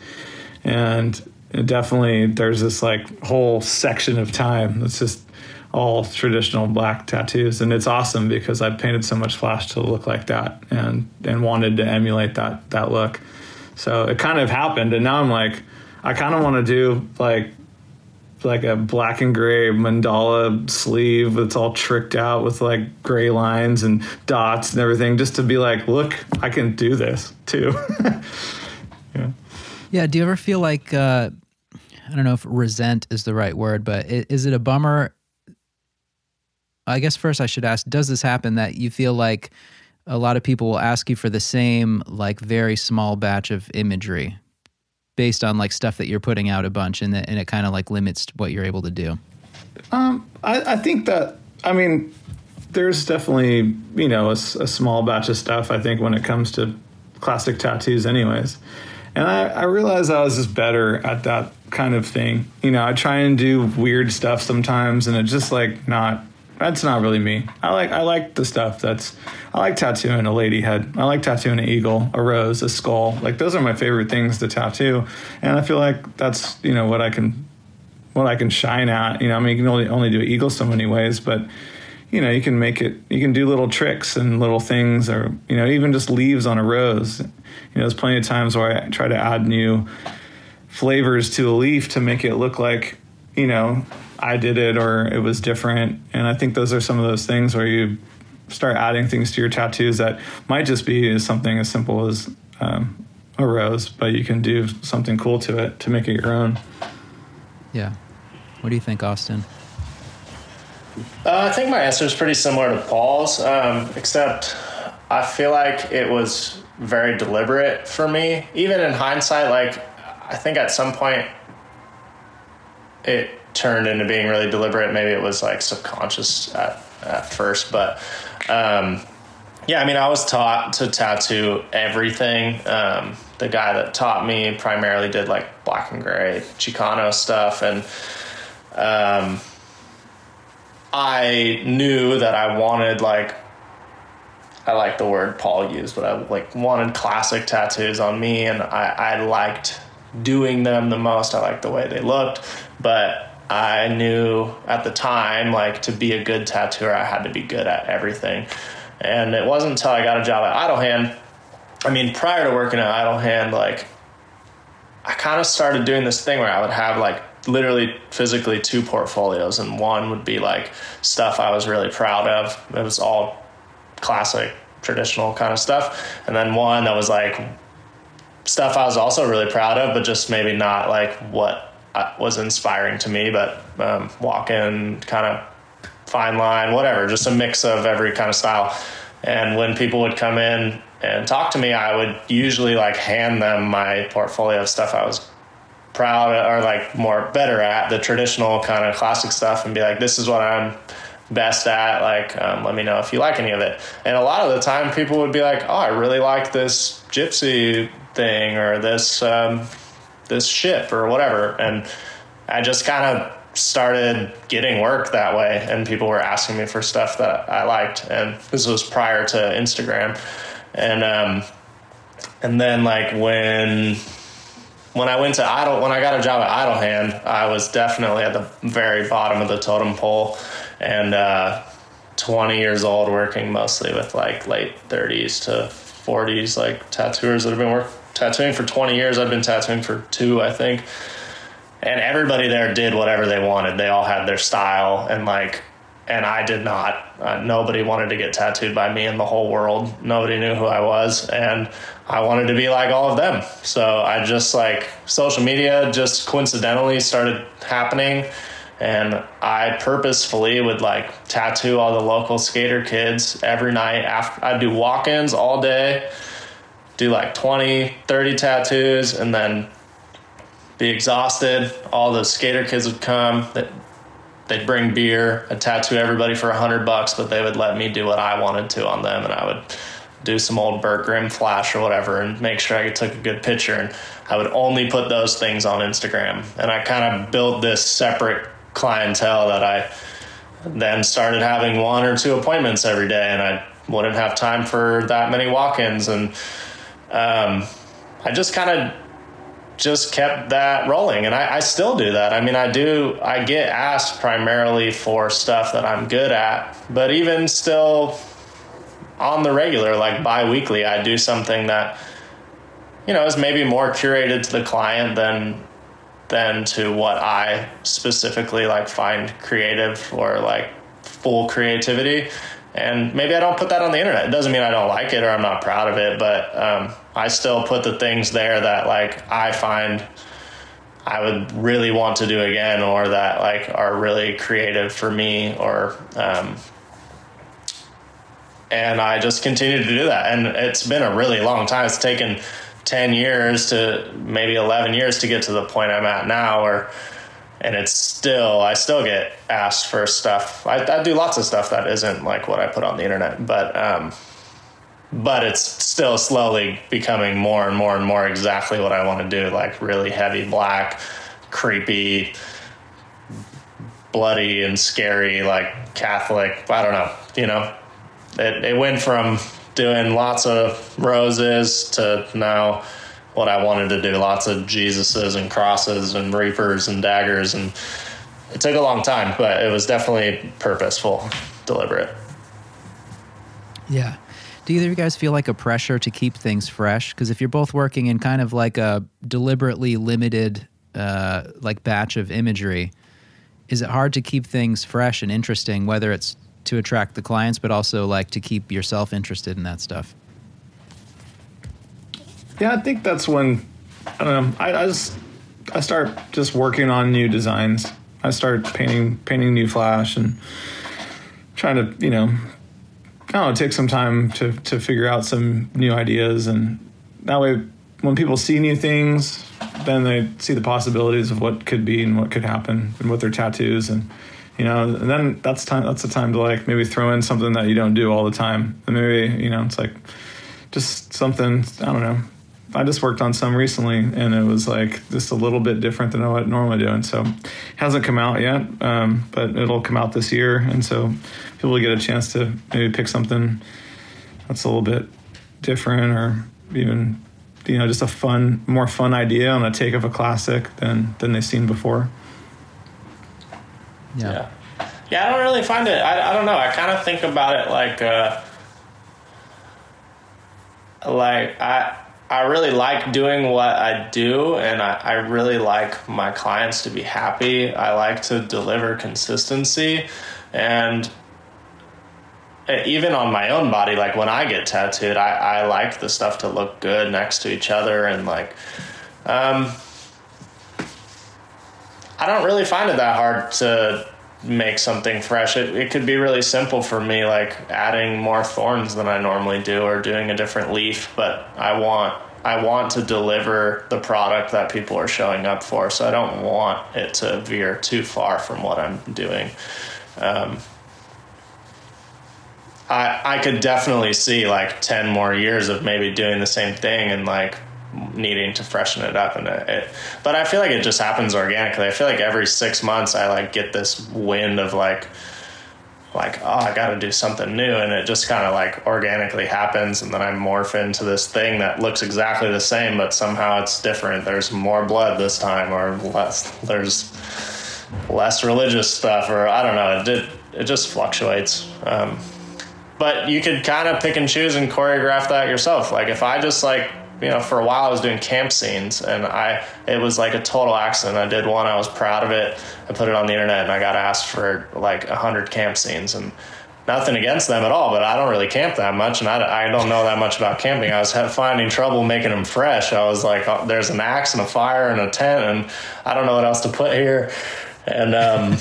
And it definitely, there's this, like, whole section of time that's just all traditional black tattoos. And it's awesome because I painted so much flash to look like that and, and wanted to emulate that, that look. So it kind of happened. And now I'm like, I kind of want to do, like, like a black and gray mandala sleeve that's all tricked out with like gray lines and dots and everything, just to be like, look, I can do this too. yeah. Yeah. Do you ever feel like, uh, I don't know if resent is the right word, but is it a bummer? I guess first I should ask, does this happen that you feel like a lot of people will ask you for the same, like very small batch of imagery based on like stuff that you're putting out a bunch, and, that, and it kind of like limits what you're able to do? Um, I, I think that, I mean, there's definitely, you know, a, a small batch of stuff, I think, when it comes to classic tattoos anyways. And I, I realized I was just better at that kind of thing. You know, I try and do weird stuff sometimes, and it's just like not, that's not really me. I like I like the stuff that's, I like tattooing a lady head. I like tattooing an eagle, a rose, a skull. Like, those are my favorite things to tattoo. And I feel like that's, you know, what I can, what I can shine at. You know, I mean, you can only, only do an eagle so many ways, but, you know, you can make it, you can do little tricks and little things, or, you know, even just leaves on a rose. You know, there's plenty of times where I try to add new flavors to a leaf to make it look like, you know, I did it or it was different. And I think those are some of those things where you start adding things to your tattoos that might just be something as simple as um, a rose, but you can do something cool to it to make it your own. Yeah. What do you think, Austin? Uh, I think my answer is pretty similar to Paul's, um, except I feel like it was very deliberate for me. Even in hindsight, like, I think at some point it turned into being really deliberate. Maybe it was like subconscious at, at first, but um, yeah, I mean, I was taught to tattoo everything. Um, the guy that taught me primarily did like black and gray Chicano stuff. And um, I knew that I wanted, like, I like the word Paul used, but I like wanted classic tattoos on me, and I, I liked doing them the most. I liked the way they looked, but I knew at the time, like, to be a good tattooer, I had to be good at everything. And it wasn't until I got a job at Idle Hand. I mean, prior to working at Idle Hand, like, I kind of started doing this thing where I would have, like, literally physically two portfolios, and one would be like stuff I was really proud of. It was all classic, traditional kind of stuff. And then one that was like stuff I was also really proud of, but just maybe not like what was inspiring to me, but um, walk-in, kind of fine line, whatever, just a mix of every kind of style. And when people would come in and talk to me, I would usually like hand them my portfolio of stuff I was proud or like more better at, the traditional kind of classic stuff, and be like, this is what I'm best at, like um, let me know if you like any of it. And a lot of the time people would be like, oh, I really like this gypsy thing or this um, this ship or whatever. And I just kind of started getting work that way, and people were asking me for stuff that I liked. And this was prior to Instagram. And um and then like when When I went to Idle, when I got a job at Idle Hand, I was definitely at the very bottom of the totem pole, and uh, twenty years old, working mostly with like late thirties to forties, like tattooers that have been work tattooing for twenty years. I've been tattooing for two, I think. And everybody there did whatever they wanted. They all had their style, and like, and I did not. Uh, nobody wanted to get tattooed by me in the whole world. Nobody knew who I was, and I wanted to be like all of them. So I just, like, social media just coincidentally started happening, and I purposefully would like tattoo all the local skater kids every night. After I'd do walk-ins all day, do like twenty, thirty tattoos, and then be exhausted. All the skater kids would come. They'd bring beer. I'd tattoo everybody for a hundred bucks, but they would let me do what I wanted to on them, and I would do some old Burt Grimm flash or whatever and make sure I took a good picture. And I would only put those things on Instagram. And I kind of built this separate clientele that I then started having one or two appointments every day, and I wouldn't have time for that many walk-ins. And um, I just kind of just kept that rolling. And I, I still do that. I mean, I do, I get asked primarily for stuff that I'm good at, but even still on the regular, like bi-weekly, I do something that, you know, is maybe more curated to the client than than to what I specifically like find creative or like full creativity. And maybe I don't put that on the internet. It doesn't mean I don't like it or I'm not proud of it, but um, I still put the things there that like I find I would really want to do again, or that like are really creative for me, or um, and I just continue to do that. And it's been a really long time. It's taken ten years to maybe eleven years to get to the point I'm at now, or, and it's still, I still get asked for stuff. I, I do lots of stuff that isn't like what I put on the internet, but, um, but it's still slowly becoming more and more and more exactly what I want to do. Like really heavy black, creepy, bloody and scary, like Catholic, I don't know, you know, it, it went from doing lots of roses to now what I wanted to do, lots of Jesuses and crosses and reapers and daggers. And it took a long time, but it was definitely purposeful, deliberate. Yeah. Do either of you guys feel like a pressure to keep things fresh? Because if you're both working in kind of like a deliberately limited uh, like batch of imagery, is it hard to keep things fresh and interesting, whether it's to attract the clients, but also like to keep yourself interested in that stuff? Yeah, I think that's when, I don't know, I, I just, I start just working on new designs. I start painting, painting new flash and trying to, you know, I don't know, take some time to, to figure out some new ideas. And that way, when people see new things, then they see the possibilities of what could be and what could happen and with their tattoos. And, you know, and then that's time, that's the time to like maybe throw in something that you don't do all the time. And maybe, you know, it's like just something, I don't know. I just worked on some recently, and it was like just a little bit different than what I normally do. And so it hasn't come out yet, um, but it'll come out this year. And so people will get a chance to maybe pick something that's a little bit different, or even, you know, just a fun, more fun idea on a take of a classic than, than they've seen before. Yeah. Yeah, yeah I don't really find it, I, I don't know. I kind of think about it like, uh, like I, I really like doing what I do, and I, I really like my clients to be happy. I like to deliver consistency, and even on my own body, like when I get tattooed, I, I like the stuff to look good next to each other, and like, um, I don't really find it that hard to make something fresh. It, it could be really simple for me, like adding more thorns than I normally do, or doing a different leaf, but I want I want to deliver the product that people are showing up for, so I don't want it to veer too far from what I'm doing. Um, I I could definitely see like ten more years of maybe doing the same thing and like needing to freshen it up, and it, it but I feel like it just happens organically. I feel like every six months I like get this wind of like like, oh, I got to do something new. And it just kind of like organically happens. And then I morph into this thing that looks exactly the same, but somehow it's different. There's more blood this time, or less, there's less religious stuff, or I don't know. It did, it just fluctuates. Um, but you could kind of pick and choose and choreograph that yourself. Like if I just like, you know, for a while I was doing camp scenes, and I, it was like a total accident. I did one, I was proud of it. I put it on the internet, and I got asked for like a hundred camp scenes, and nothing against them at all, but I don't really camp that much, and I, I don't know that much about camping. I was finding trouble making them fresh. I was like, oh, there's an axe and a fire and a tent, and I don't know what else to put here. And, um,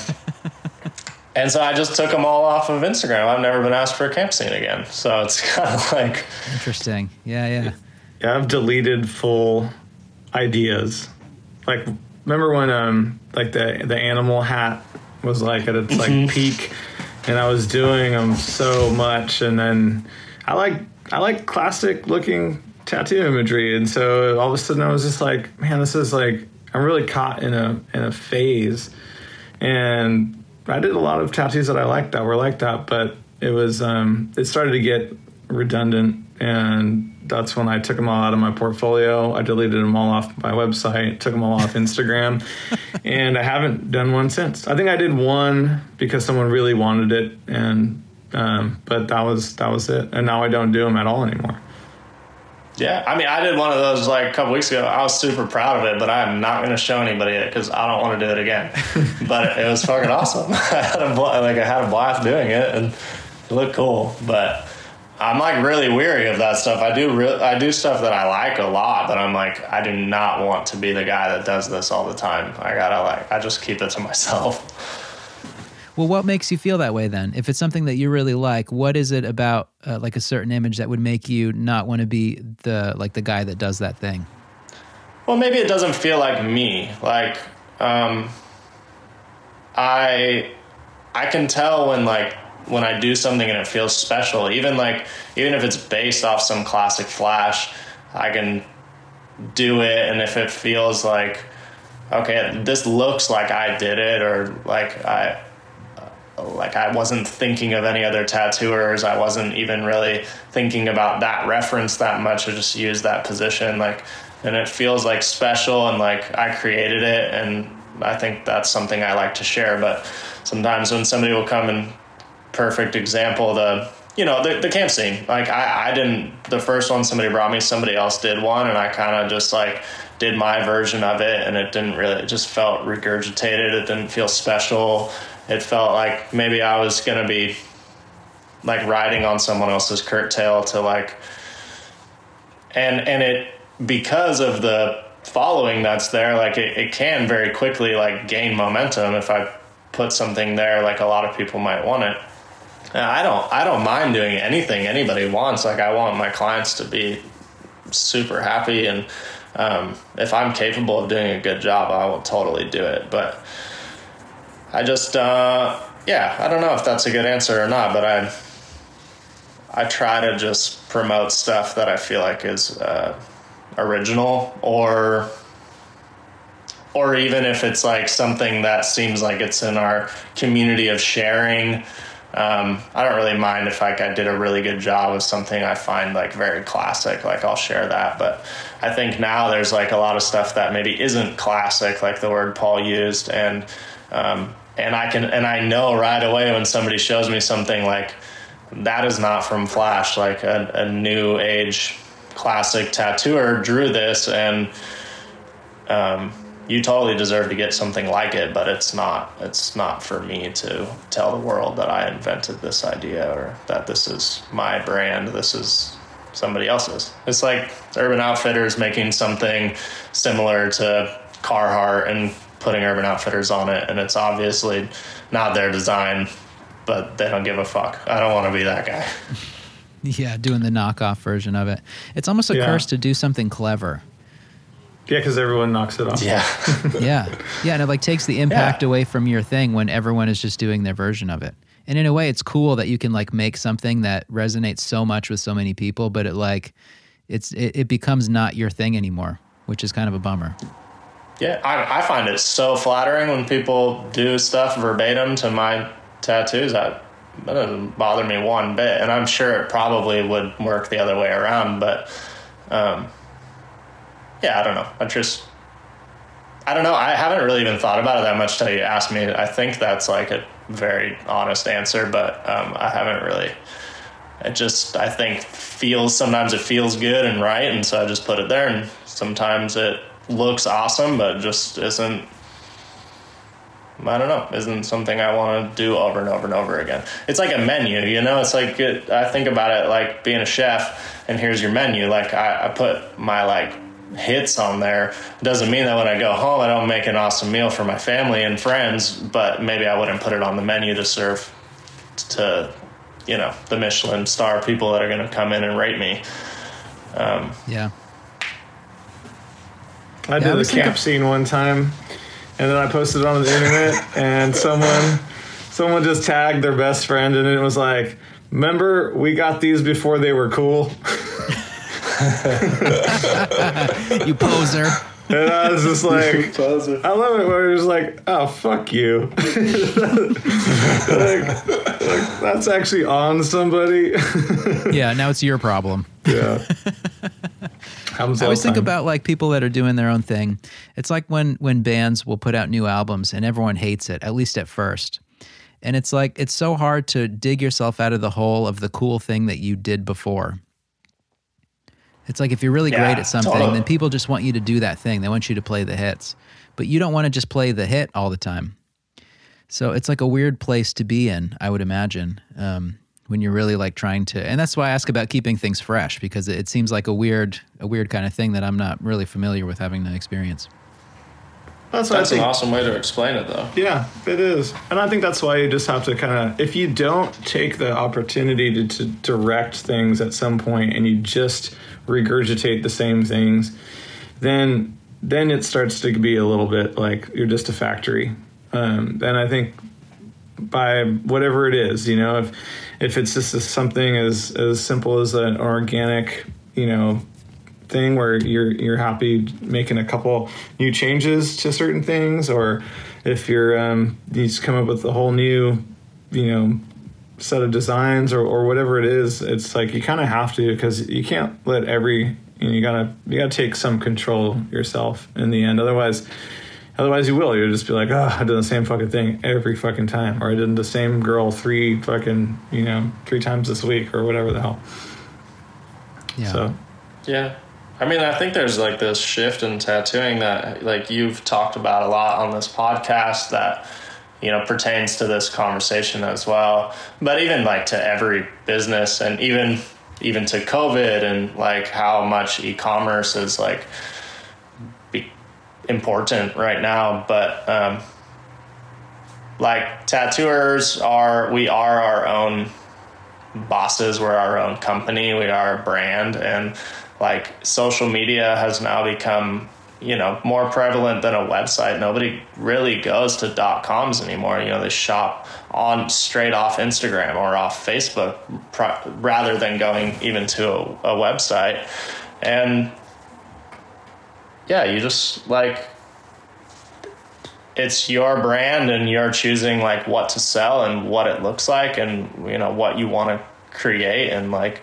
and so I just took them all off of Instagram. I've never been asked for a camp scene again. So it's kind of like, interesting. Yeah. Yeah. Yeah, I've deleted full ideas. Like, remember when um like the the animal hat was like at its like peak, and I was doing them so much, and then I like I like classic looking tattoo imagery, and so all of a sudden I was just like, man, this is like, I'm really caught in a in a phase, and I did a lot of tattoos that I liked that were like that, but it was um it started to get redundant, and that's when I took them all out of my portfolio. I deleted them all off my website, took them all off Instagram, and I haven't done one since. I think I did one because someone really wanted it, and um, but that was that was it. And now I don't do them at all anymore. Yeah, I mean, I did one of those like a couple weeks ago. I was super proud of it, but I'm not going to show anybody it because I don't want to do it again. But it was fucking awesome. I had a like I had a blast doing it, and it looked cool, but I'm like really weary of that stuff. I do re- I do stuff that I like a lot, but I'm like, I do not want to be the guy that does this all the time. I gotta like, I just keep it to myself. Well, what makes you feel that way then? If it's something that you really like, what is it about uh, like a certain image that would make you not want to be the like the guy that does that thing? Well, maybe it doesn't feel like me. Like, um, I I can tell when like. when I do something and it feels special, even like, even if it's based off some classic flash, I can do it. And if it feels like, okay, this looks like I did it, or like I, like I wasn't thinking of any other tattooers. I wasn't even really thinking about that reference that much. I just used that position. Like, and it feels like special, and like I created it. And I think that's something I like to share. But sometimes when somebody will come and, perfect example, the you know, the, the camp scene. Like I, I didn't, the first one somebody brought me, somebody else did one, and I kind of just like did my version of it, and it didn't really, it just felt regurgitated. It didn't feel special. It felt like maybe I was going to be like riding on someone else's curtail to like, and, and it, because of the following that's there, like it, it can very quickly like gain momentum. If I put something there, like a lot of people might want it. And I don't, I don't mind doing anything anybody wants. Like I want my clients to be super happy. And, um, if I'm capable of doing a good job, I will totally do it. But I just, uh, yeah, I don't know if that's a good answer or not, but I, I try to just promote stuff that I feel like is, uh, original, or or even if it's like something that seems like it's in our community of sharing. um I don't really mind if like I did a really good job of something I find like very classic, like I'll share that. But I think now there's like a lot of stuff that maybe isn't classic, like the word Paul used, and um and I can and I know right away when somebody shows me something like that is not from Flash, like a, a new age classic tattooer drew this, and um, you totally deserve to get something like it, but it's not, it's not for me to tell the world that I invented this idea or that this is my brand. This is somebody else's. It's like Urban Outfitters making something similar to Carhartt and putting Urban Outfitters on it, and it's obviously not their design, but they don't give a fuck. I don't want to be that guy. Yeah, doing the knockoff version of it. It's almost a yeah. curse to do something clever. Yeah, because everyone knocks it off. Yeah. yeah. Yeah, and it like takes the impact yeah. away from your thing when everyone is just doing their version of it. And in a way, it's cool that you can like make something that resonates so much with so many people, but it like, it's it, it becomes not your thing anymore, which is kind of a bummer. Yeah, I, I find it so flattering when people do stuff verbatim to my tattoos. I That doesn't bother me one bit, and I'm sure it probably would work the other way around, but um, yeah, I don't know. I just, I don't know. I haven't really even thought about it that much till you asked me. I think that's like a very honest answer, but um, I haven't really, it just, I think feels, sometimes it feels good and right, and so I just put it there, and sometimes it looks awesome, but just isn't, I don't know, isn't something I want to do over and over and over again. It's like a menu, you know? It's like, it, I think about it like being a chef, and here's your menu. Like, I, I put my, like, hits on there. It doesn't mean that when I go home, I don't make an awesome meal for my family and friends, but maybe I wouldn't put it on the menu to serve to, you know, the Michelin star people that are going to come in and rate me. Um, yeah. I did yeah, a camp scene one time, and then I posted it on the internet, and someone someone just tagged their best friend, and it was like, remember, we got these before they were cool? You poser. And I was just like, I love it when you're just like, oh, fuck you. like, like, that's actually on somebody. Yeah, now it's your problem. Yeah. I always think about like people that are doing their own thing. It's like when when bands will put out new albums and everyone hates it, at least at first. And it's like, it's so hard to dig yourself out of the hole of the cool thing that you did before. It's like if you're really yeah, great at something, totally. then people just want you to do that thing. They want you to play the hits. But you don't want to just play the hit all the time. So it's like a weird place to be in, I would imagine, um, when you're really like trying to, and that's why I ask about keeping things fresh, because it seems like a weird, a weird kind of thing that I'm not really familiar with having the experience. That's, that's think, an awesome way to explain it, though. Yeah, it is. And I think that's why you just have to kind of, if you don't take the opportunity to, to direct things at some point and you just regurgitate the same things, then then it starts to be a little bit like you're just a factory. Um, and I think by whatever it is, you know, if if it's just something as as simple as an organic, you know, thing where you're you're happy making a couple new changes to certain things, or if you're um, you just come up with a whole new, you know, set of designs or, or whatever it is, it's like you kind of have to, because you can't let every, you know, you gotta you gotta take some control yourself in the end. Otherwise, Otherwise, you will. You'll just be like, oh, I did the same fucking thing every fucking time, or I did the same girl three fucking, you know, three times this week, or whatever the hell. Yeah. So. Yeah. I mean, I think there's like this shift in tattooing that like you've talked about a lot on this podcast that, you know, pertains to this conversation as well. But even like to every business, and even even to COVID, and like how much e-commerce is like be important right now. But um, like tattooers are, we are our own bosses. We're our own company. We are a brand, and like social media has now become, you know, more prevalent than a website. Nobody really goes to dot coms anymore. You know, they shop on straight off Instagram or off Facebook pro- rather than going even to a, a website. And yeah, you just like, it's your brand, and you're choosing like what to sell and what it looks like, and you know what you want to create. And like,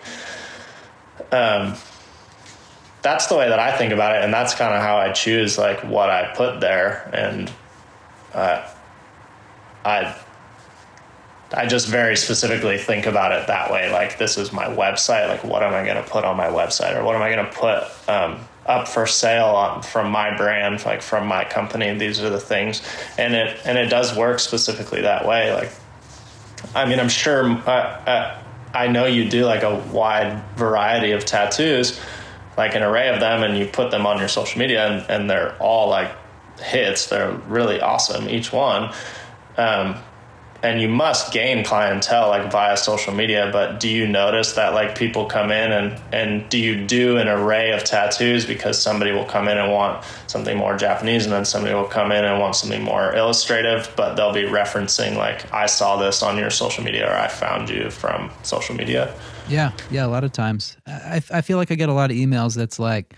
um, that's the way that I think about it, and that's kind of how I choose like what I put there. And uh, I I just very specifically think about it that way. Like, this is my website. Like, what am I going to put on my website, or what am I going to put um, up for sale on, from my brand, like from my company? These are the things, and it and it does work specifically that way. Like, I mean, I'm sure uh, uh, I know you do like a wide variety of tattoos, like an array of them, and you put them on your social media, and, and they're all like hits. They're really awesome, each one. Um, and you must gain clientele like via social media, but do you notice that like people come in and, and do you do an array of tattoos because somebody will come in and want something more Japanese, and then somebody will come in and want something more illustrative, but they'll be referencing like, I saw this on your social media, or I found you from social media? Yeah, yeah, a lot of times. I, I feel like I get a lot of emails that's like,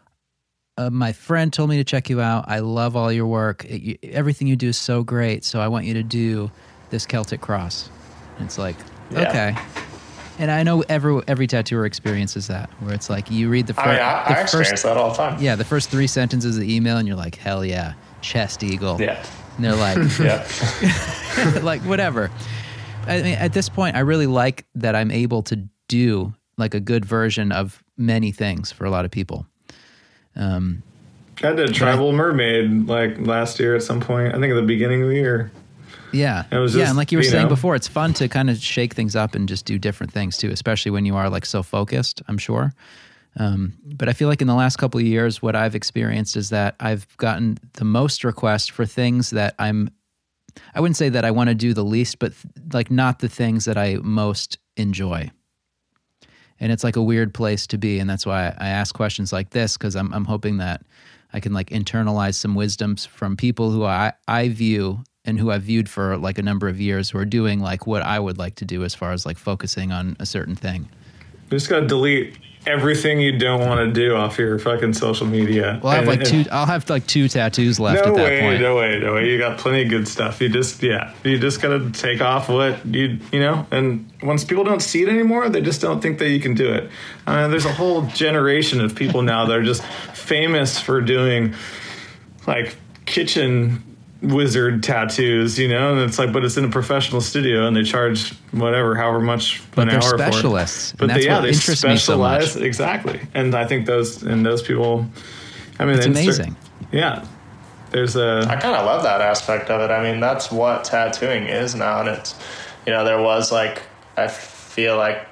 uh, my friend told me to check you out. I love all your work. It, you, everything you do is so great, so I want you to do this Celtic cross. And it's like, yeah. Okay. And I know every every tattooer experiences that, where it's like you read the, fir- I mean, I, the I experience first, that all the time. Yeah, the first three sentences of the email, and you're like, hell yeah, chest eagle. Yeah. And they're like, yeah. like, whatever. I mean, at this point, I really like that I'm able to do like a good version of many things for a lot of people. Um, I did Tribal I, Mermaid like last year at some point. I think at the beginning of the year. Yeah. It was just, yeah. And like you were you saying know, before, it's fun to kind of shake things up and just do different things too, especially when you are like so focused, I'm sure. Um, but I feel like in the last couple of years, what I've experienced is that I've gotten the most requests for things that I'm, I wouldn't say that I want to do the least, but th- like not the things that I most enjoy. And it's like a weird place to be. And that's why I ask questions like this, because I'm, I'm hoping that I can like internalize some wisdoms from people who I, I view and who I've viewed for like a number of years, who are doing like what I would like to do as far as like focusing on a certain thing. You just gotta delete everything you don't want to do off your fucking social media. Well, I have and, like and, two. I'll have like two tattoos left no at that way, point. No way, no way. You got plenty of good stuff. You just, yeah, you just gotta take off what you, you know. And once people don't see it anymore, they just don't think that you can do it. I mean, there's a whole generation of people now that are just famous for doing like kitchen wizard tattoos, you know, and it's like, but it's in a professional studio, and they charge whatever, however much but an they're hour specialists, for it. But and that's they, yeah, what they interests me so much. specialize exactly, and I think those and those people, I mean, it's amazing. Yeah, there's a. I kind of love that aspect of it. I mean, that's what tattooing is now, and it's, you know, there was like, I feel like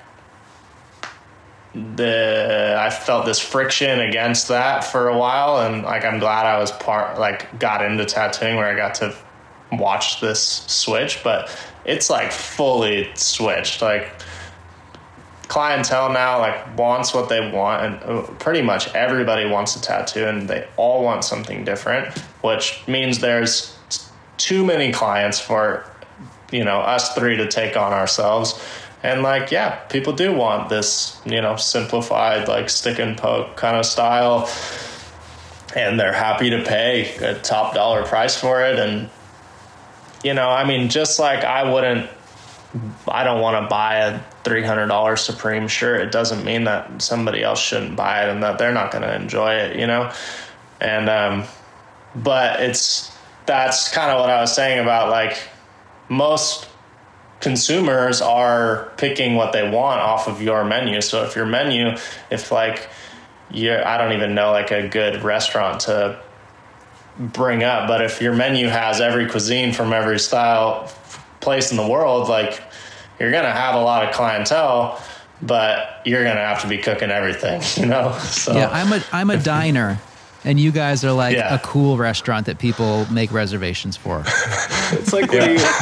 the I felt this friction against that for a while, and like I'm glad I was part like got into tattooing where I got to watch this switch, but it's like fully switched. Like clientele now like wants what they want, and pretty much everybody wants a tattoo, and they all want something different, which means there's too many clients for, you know, us three to take on ourselves. And like, yeah, people do want this, you know, simplified, like stick and poke kind of style. And they're happy to pay a top dollar price for it. And, you know, I mean, just like I wouldn't, I don't want to buy a three hundred dollars Supreme shirt. It doesn't mean that somebody else shouldn't buy it and that they're not going to enjoy it, you know? And, um, but it's, that's kind of what I was saying about like most consumers are picking what they want off of your menu. So if your menu, if like you, I don't even know like a good restaurant to bring up, but if your menu has every cuisine from every style place in the world, like you're going to have a lot of clientele, but you're going to have to be cooking everything, you know? So yeah, I'm a, I'm a diner. And you guys are like Yeah. a cool restaurant that people make reservations for. It's like when, you,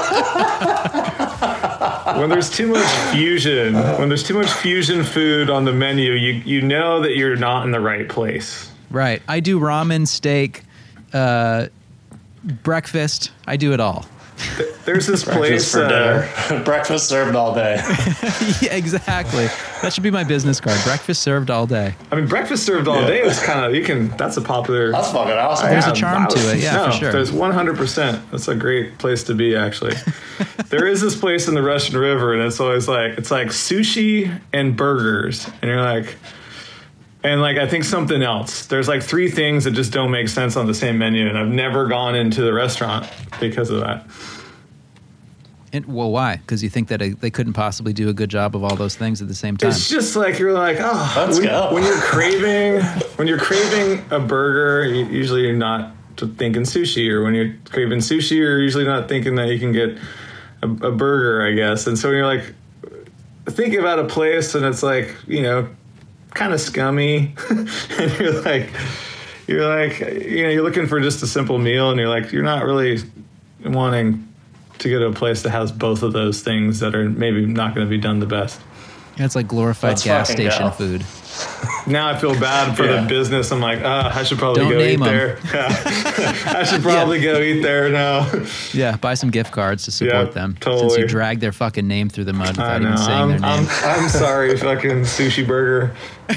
when there's too much fusion, when there's too much fusion food on the menu, you you know that you're not in the right place. Right. I do ramen, steak, uh, breakfast. I do it all. There's this breakfast place. for Uh, dinner. Breakfast served all day. Yeah, exactly. That should be my business card. Breakfast served all day. I mean, breakfast served all Yeah. day is kind of, you can, that's a popular. That's fucking awesome. There's a Yeah, charm I was- to it, yeah, no, for sure. There's one hundred percent. That's a great place to be, actually. There is this place in the Russian River, and it's always like, it's like sushi and burgers. And you're like, and like, I think something else. There's like three things that just don't make sense on the same menu, and I've never gone into the restaurant because of that. And, well, why? Because you think that uh, they couldn't possibly do a good job of all those things at the same time. It's just like you're like, oh, Let's when, go. when you're craving when you're craving a burger, you, usually you're not thinking sushi, or when you're craving sushi, you're usually not thinking that you can get a, a burger, I guess. And so when you're like thinking about a place, and it's like, you know, kind of scummy, and you're like, you're like, you know, you're looking for just a simple meal, and you're like, you're not really wanting to go to a place that has both of those things that are maybe not going to be done the best. Yeah, it's like glorified Let's gas fucking station go. food. Now I feel bad for Yeah. the business. I'm like, ah, I should probably Don't go name eat 'em. there. Yeah. I should probably go eat there now. Yeah, buy some gift cards to support Yeah, them. Since totally. you dragged their fucking name through the mud I without know. even saying I'm, their name. I'm, I'm sorry, fucking sushi burger. I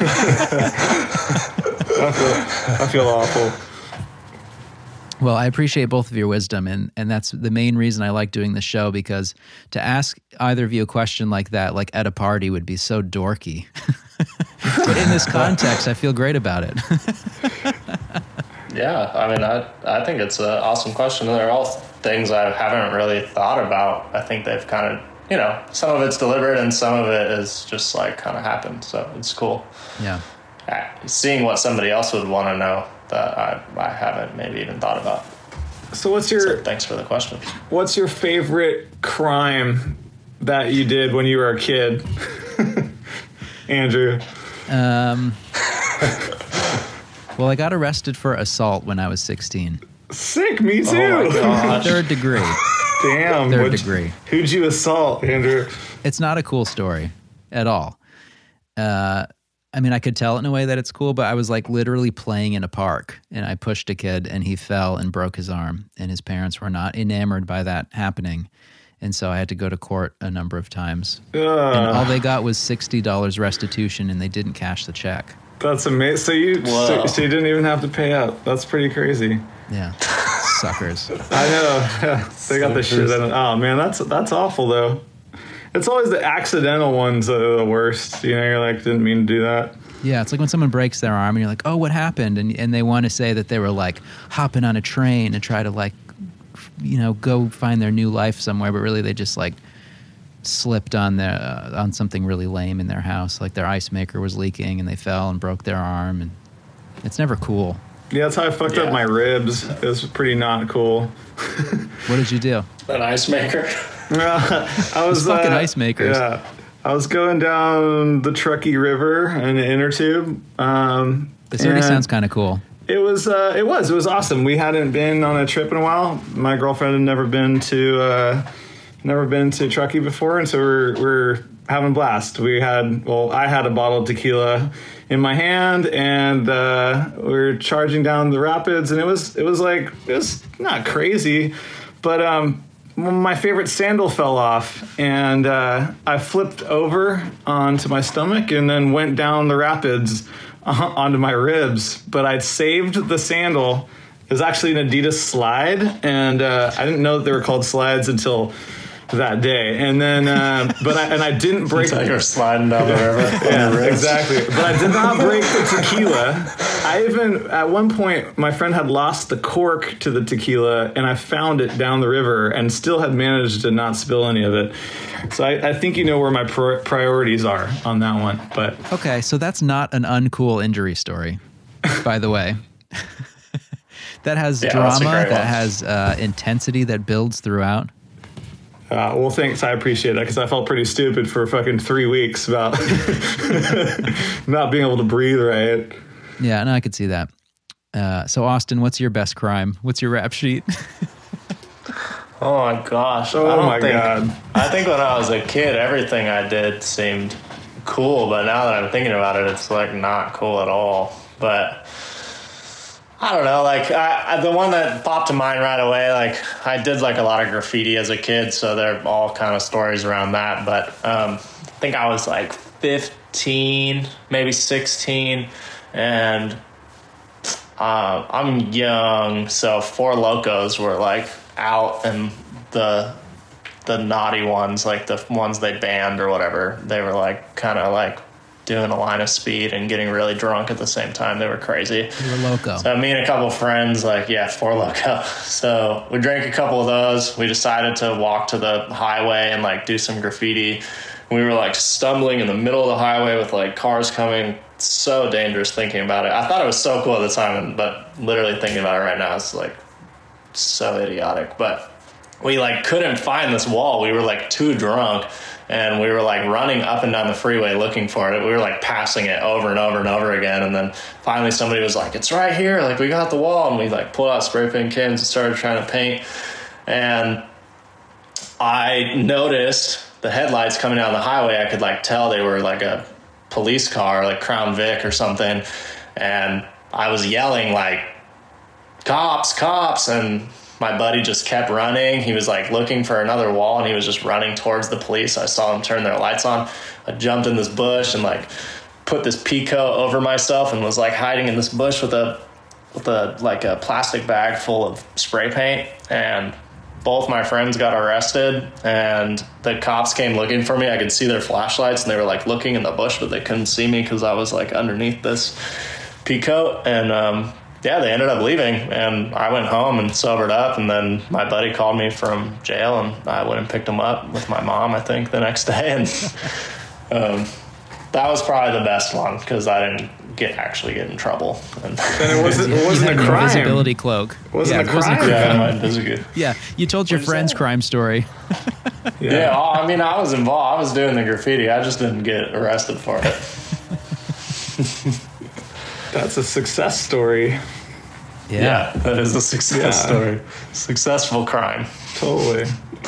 feel, I feel awful. Well, I appreciate both of your wisdom, and, and that's the main reason I like doing the show, because to ask either of you a question like that, like at a party, would be so dorky. But in this context, I feel great about it. Yeah, I mean, I I think it's an awesome question. They're all things I haven't really thought about. I think they've kind of, you know, some of it's deliberate and some of it is just like kind of happened. So it's cool. Yeah. Uh, Seeing what somebody else would want to know that I, I haven't maybe even thought about. So what's So your thanks for the question. what's your favorite crime that you did when you were a kid, Andrew? Um, well, I got arrested for assault when I was sixteen. Sick, me too. Oh my gosh. Third degree. Damn. Third what'd- degree. Who'd you assault, Andrew? It's not a cool story at all. Uh, I mean, I could tell it in a way that it's cool, but I was like literally playing in a park, and I pushed a kid and he fell and broke his arm, and his parents were not enamored by that happening. And so I had to go to court a number of times. And all Ugh, they got was sixty dollars restitution, and they didn't cash the check. that's amazing. So you so, Whoa. so you didn't even have to pay up. That's pretty crazy. Yeah. Suckers. I know. They got the shit. Out of, oh man, that's that's awful though. It's always the accidental ones that are the worst. You know, you're like, didn't mean to do that. Yeah, it's like when someone breaks their arm and you're like, oh, what happened? And and they want to say that they were like hopping on a train and try to like, you know, go find their new life somewhere, but really they just like slipped on their uh, on something really lame in their house, like their ice maker was leaking and they fell and broke their arm, and it's never cool. Yeah, that's how I fucked up Yeah. my ribs. It was pretty not cool. What did you do? An ice maker. I was Those fucking uh, ice makers. Yeah, I was going down the Truckee River in an inner tube. Um, This already and sounds kind of cool. It was. Uh, it was. It was awesome. We hadn't been on a trip in a while. My girlfriend had never been to. Uh, never been to Truckee before, and so we're we're having a blast. We had. Well, I had a bottle of tequila in my hand, and uh, we were charging down the rapids, and it was. It was like it was not crazy, but um. My favorite sandal fell off, and uh, I flipped over onto my stomach and then went down the rapids uh, onto my ribs. But I'd saved the sandal. It was actually an Adidas slide, and uh, I didn't know that they were called slides until that day, and then uh, but I, and I didn't break. It's like you're sliding down the river. Yeah, exactly. But I did not break the tequila. I even at one point my friend had lost the cork to the tequila, and I found it down the river, and still had managed to not spill any of it. So I, I think you know where my pri- priorities are on that one. But okay, so that's not an uncool injury story, by the way. That has yeah, drama. That one. has uh, intensity that builds throughout. Uh, well, thanks. I appreciate that because I felt pretty stupid for fucking three weeks about not being able to breathe right. Yeah, no, I could see that. Uh, so, Austin, what's your best crime? What's your rap sheet? Oh my gosh! Oh I don't my think, god! I think when I was a kid, everything I did seemed cool, but now that I'm thinking about it, it's like not cool at all. But I don't know, like I, I, the one that popped to mind right away, like I did like a lot of graffiti as a kid, so they're all kind of stories around that. But um, I think I was like fifteen, maybe sixteen, and uh, I'm young, so Four Locos were like out, and the the naughty ones, like the ones they banned or whatever, they were like kind of like doing a line of speed and getting really drunk at the same time. They were crazy. You were loco. So me and a couple friends, like, yeah, Four Loco. So we drank a couple of those. We decided to walk to the highway and like do some graffiti. We were like stumbling in the middle of the highway with like cars coming. So dangerous thinking about it. I thought it was so cool at the time, but literally thinking about it right now, it's like so idiotic. But we like couldn't find this wall. We were like too drunk. And we were like running up and down the freeway looking for it. We were like passing it over and over and over again. And then finally somebody was like, it's right here. Like, we got the wall. And we like pulled out spray paint cans and started trying to paint. And I noticed the headlights coming down the highway. I could like tell they were like a police car, like Crown Vic or something. And I was yelling like, cops, cops. And my buddy just kept running. He was like looking for another wall, and he was just running towards the police. I saw them turn their lights on. I jumped in this bush and like put this pea coat over myself and was like hiding in this bush with a with a like a plastic bag full of spray paint. And both my friends got arrested, and the cops came looking for me. I could see their flashlights, and they were like looking in the bush, but they couldn't see me because I was like underneath this pea coat. And um yeah, they ended up leaving, and I went home and sobered up, and then my buddy called me from jail, and I went and picked him up with my mom, I think, the next day. And um, that was probably the best one because I didn't get actually get in trouble. And, and it wasn't, it wasn't you had a an crime. invisibility cloak. It wasn't yeah, a it wasn't crime. yeah, my invisibility. Yeah, you told your friend's crime story. Yeah. Yeah, I mean, I was involved. I was doing the graffiti. I just didn't get arrested for it. That's a success story. Yeah, Yeah, that is a success Yeah. story. Successful crime. Totally.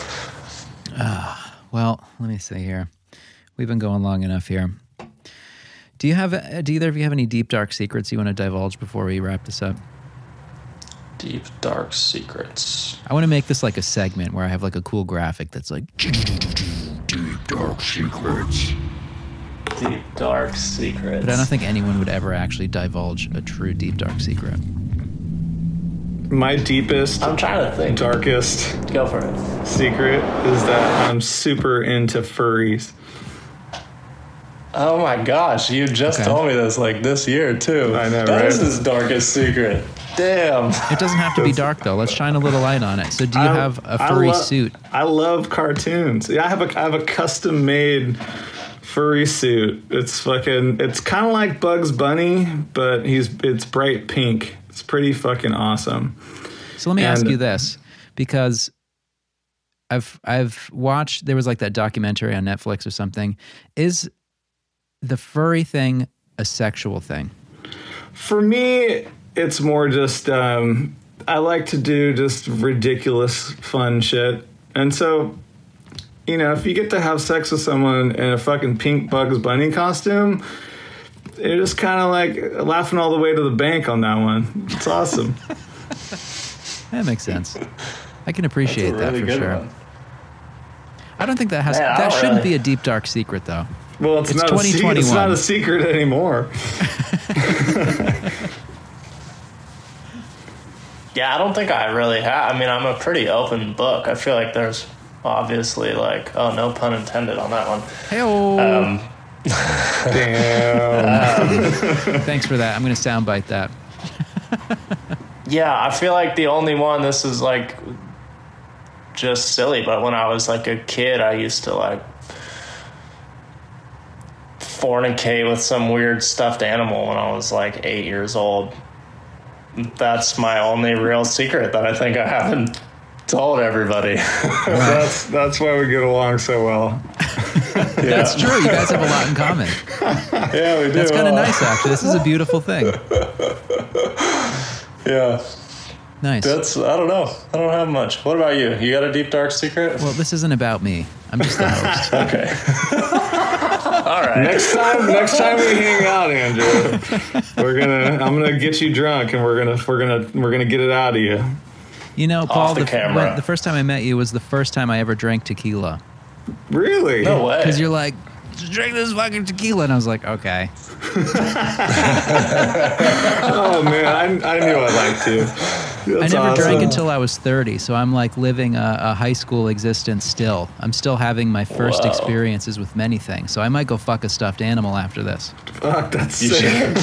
Well, let me see here. We've been going long enough here. Do you have? uh, Do either of you have any deep, dark secrets you want to divulge before we wrap this up? Deep, dark secrets. I want to make this like a segment where I have like a cool graphic that's like deep, dark secrets. Deep, dark secrets. But I don't think anyone would ever actually divulge a true deep, dark secret. My deepest, I'm trying to think. darkest Go for it. secret is that I'm super into furries. Oh my gosh, you just Okay. told me this like this year too. I know, That right? is his darkest secret. Damn. It doesn't have to be dark though. Let's shine a little light on it. So, do you I- have a I furry lo- suit? I love cartoons. Yeah, I have a I have a custom made furry suit. It's fucking. It's kind of like Bugs Bunny, but he's it's bright pink. It's pretty fucking awesome. So let me ask And- you this, because I've I've watched, there was like that documentary on Netflix or something. Is the furry thing a sexual thing? For me, it's more just um, I like to do just ridiculous fun shit, and so you know, if you get to have sex with someone in a fucking pink Bugs Bunny costume, you're just kind of like laughing all the way to the bank on that one. It's awesome. That makes sense. I can appreciate That's a really that for good sure. one. I don't think that has Man, I that don't shouldn't really- be a deep dark secret though. Well, it's, It's not a se- twenty it's not twenty-one. a secret anymore. Yeah, I don't think I really have. I mean, I'm a pretty open book. I feel like there's obviously, like, oh, no pun intended on that one. Hey-oh. Um, Damn. Um, thanks for that. I'm going to soundbite that. Yeah, I feel like the only one, this is like just silly, but when I was like a kid, I used to like fornicate with some weird stuffed animal when I was like eight years old. That's my only real secret that I think I haven't told everybody. that's that's why we get along so well. Yeah. That's true. You guys have a lot in common. Yeah, we do. That's kind of nice, actually. This is a beautiful thing. Yeah. Nice. That's, I don't know. I don't have much. What about you? You got a deep, dark secret? Well, this isn't about me. I'm just the host. Okay. All right. Next time, next time we hang out, Andrew, we're gonna. I'm gonna get you drunk, and we're gonna we're gonna we're gonna get it out of you. You know, Paul, the the, camera. when- the first time I met you was the first time I ever drank tequila. Really? No way. Because you're like, just drink this fucking tequila. And I was like, okay. Oh man, I, I knew I'd like to. That's I never awesome. drank until I was thirty, so I'm like living a, a high school existence still. I'm still having my first Whoa. experiences with many things, so I might go fuck a stuffed animal after this. Fuck, that's You sick.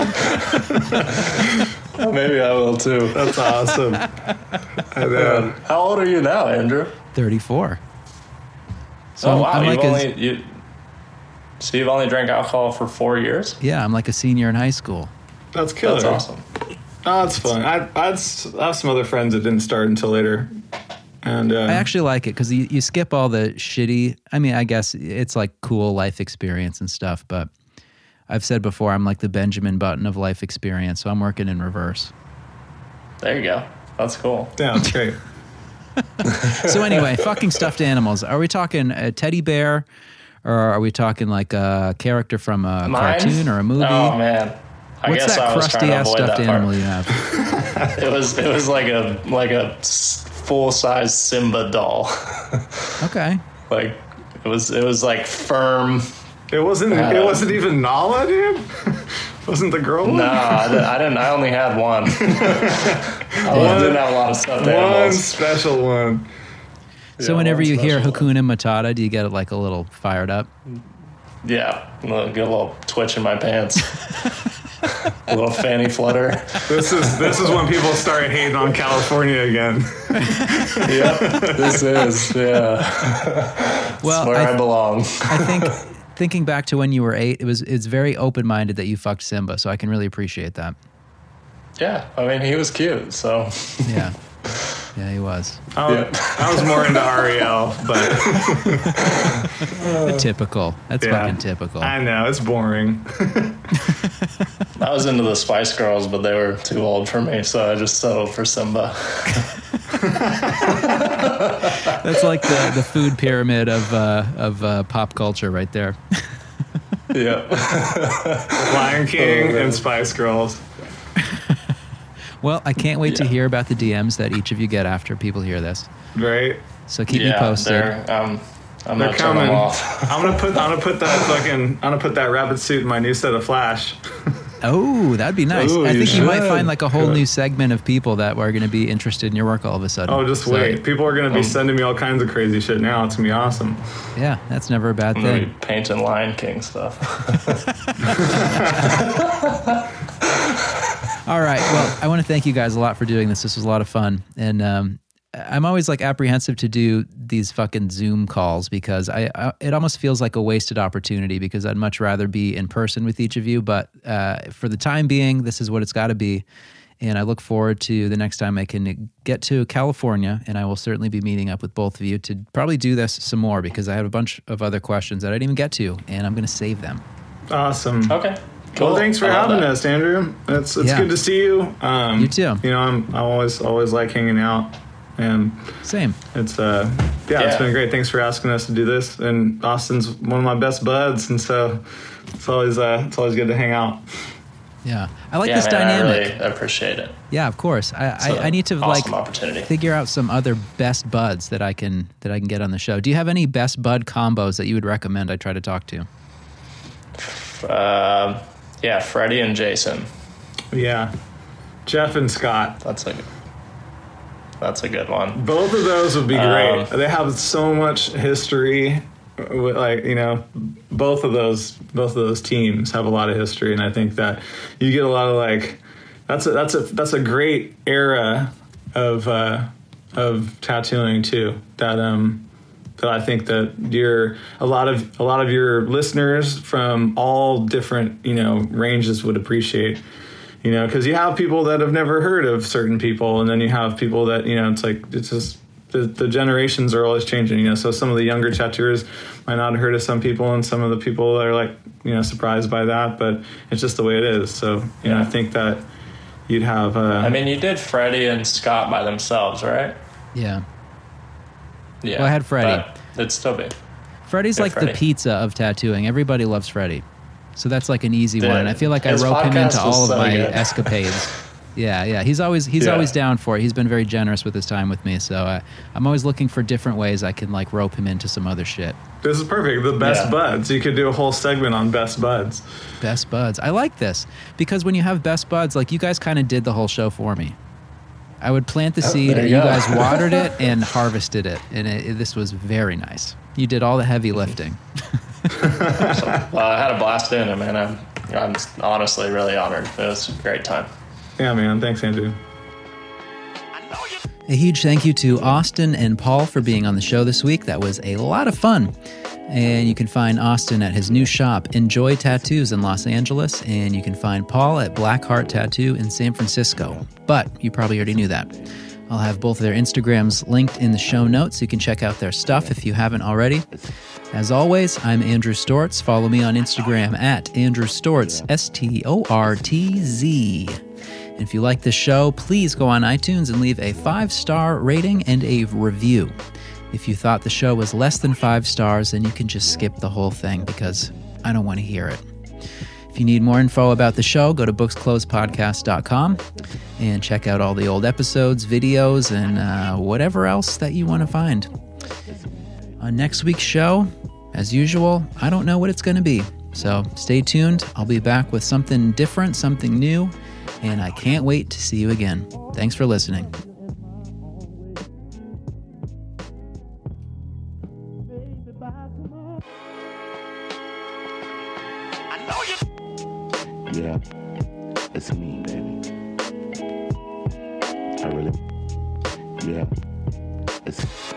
Maybe I will too. That's awesome. I know. How old are you now, Andrew? thirty-four. So Oh, I'm, wow. I'm You've like only, a, you, so you've only drank alcohol for four years? yeah, I'm like a senior in high school. That's killer. That's awesome. Oh, that's fun. I, I had s- I have some other friends that didn't start until later, and uh, I actually like it because you, you skip all the shitty. I mean, I guess it's like cool life experience and stuff, but I've said before, I'm like the Benjamin Button of life experience, so I'm working in reverse. There you go. That's cool. yeah, that's great. So anyway, fucking stuffed animals. Are we talking a teddy bear, or are we talking like a character from a Mine? cartoon or a movie? Oh, man. I What's guess that I was trying crusty to ass avoid stuffed that part. animal you have? It was, it was like a, like a full size Simba doll. Okay. Like, it was, it was like firm. It wasn't. Uh, it wasn't even Nala, dude. Wasn't the girl one? No, I didn't, I didn't. I only had one. I didn't have a lot of stuffed One animals. special one. So Yeah, whenever one you hear special one. Hakuna Matata, do you get like a little fired up? Yeah, a little- get a little twitch in my pants. A little fanny flutter. This is this is when people start hating on California again. Yep, this is, yeah. Well, It's where I, I, belong. I think thinking back to when you were eight, it was it's very open minded that you fucked Simba, so I can really appreciate that. Yeah, I mean, he was cute, so. Yeah, yeah, he was I was, Yeah. I was more into Ariel, but typical. That's yeah. fucking typical. I know it's boring. I was into the Spice Girls, but they were too old for me, so I just settled for Simba. That's like the, the food pyramid of uh, of uh, pop culture right there. Yeah. Lion King Oh, man. and Spice Girls. Well, I can't wait to Yeah. hear about the D Ms that each of you get after people hear this. Right? So keep me Yeah, posted. they're, um, I'm They're gonna turn them coming. off. I'm gonna put I'm gonna put that fucking I'm gonna put that rabbit suit in my new set of Flash. Oh, that'd be nice. Ooh, I you think you might should. find like a whole Good. new segment of people that are going to be interested in your work all of a sudden. Oh, just So, wait. People are gonna be Um, sending me all kinds of crazy shit now. It's gonna be awesome. Yeah, that's never a bad I'm gonna thing. be painting Lion King stuff. All right. Well, I want to thank you guys a lot for doing this. This was a lot of fun. And um, I'm always like apprehensive to do these fucking Zoom calls because I, I it almost feels like a wasted opportunity because I'd much rather be in person with each of you. But uh, for the time being, this is what it's got to be. And I look forward to the next time I can get to California, and I will certainly be meeting up with both of you to probably do this some more because I have a bunch of other questions that I didn't even get to, and I'm going to save them. Awesome. Okay. Cool. Well, thanks for I love having that. us, Andrew. It's it's Yeah. good to see you. Um, You too. You know, I'm I always always like hanging out, and Same. it's uh yeah, it's Yeah. been great. Thanks for asking us to do this. And Austin's one of my best buds, and so it's always uh it's always good to hang out. Yeah. I like Yeah, this man, dynamic. I really appreciate it. Yeah, of course. I, It's a I, I need to awesome like opportunity. figure out some other best buds that I can that I can get on the show. Do you have any best bud combos that you would recommend I try to talk to? Uh, yeah, Freddie and Jason. Yeah, Jeff and Scott. That's like, That's a good one. Both of those would be great. Um, They have so much history. With, like, you know, both of those both of those teams have a lot of history, and I think that you get a lot of like that's a that's a that's a great era of uh, of tattooing too. That um that I think that you're a lot of a lot of your listeners from all different, you know, ranges would appreciate. You know, because you have people that have never heard of certain people, and then you have people that, you know, it's like it's just. The, the generations are always changing, you know, so some of the younger tattooers might not have heard of some people, and some of the people are like, you know, surprised by that, but it's just the way it is. So, you yeah. know, I think that you'd have... Uh, I mean, you did Freddie and Scott by themselves, right? Yeah. Yeah. Well, I had Freddie. But it'd still be. Freddie's yeah, like Freddie. the pizza of tattooing. Everybody loves Freddie. So that's like an easy Dude, one. I feel like I rope him into all of so my good. escapades. Yeah, yeah. He's always he's yeah. always down for it. He's been very generous with his time with me. So I, I'm always looking for different ways I can like rope him into some other shit. This is perfect. The best yeah. buds. You could do a whole segment on best buds. Best buds. I like this because when you have best buds, like you guys kind of did the whole show for me. I would plant the oh, seed, you and you go. guys watered it and harvested it, and it, it, this was very nice. You did all the heavy lifting. so, well, I had a blast doing it, man. I'm, I'm honestly really honored. It was a great time. Yeah, man. Thanks, Andrew. A huge thank you to Austin and Paul for being on the show this week. That was a lot of fun. And you can find Austin at his new shop, Enjoy Tattoos in Los Angeles. And you can find Paul at Blackheart Tattoo in San Francisco. But you probably already knew that. I'll have both of their Instagrams linked in the show notes so you can check out their stuff if you haven't already. As always, I'm Andrew Stortz. Follow me on Instagram at Andrew Stortz, S T O R T Z. And if you like this show, please go on iTunes and leave a five-star rating and a review. If you thought the show was less than five stars, then you can just skip the whole thing because I don't want to hear it. If you need more info about the show, go to books closed podcast dot com and check out all the old episodes, videos, and uh, whatever else that you want to find. On next week's show, as usual, I don't know what it's going to be. So stay tuned. I'll be back with something different, something new, and I can't wait to see you again. Thanks for listening. Yeah, it's me, baby. I really, yeah, it's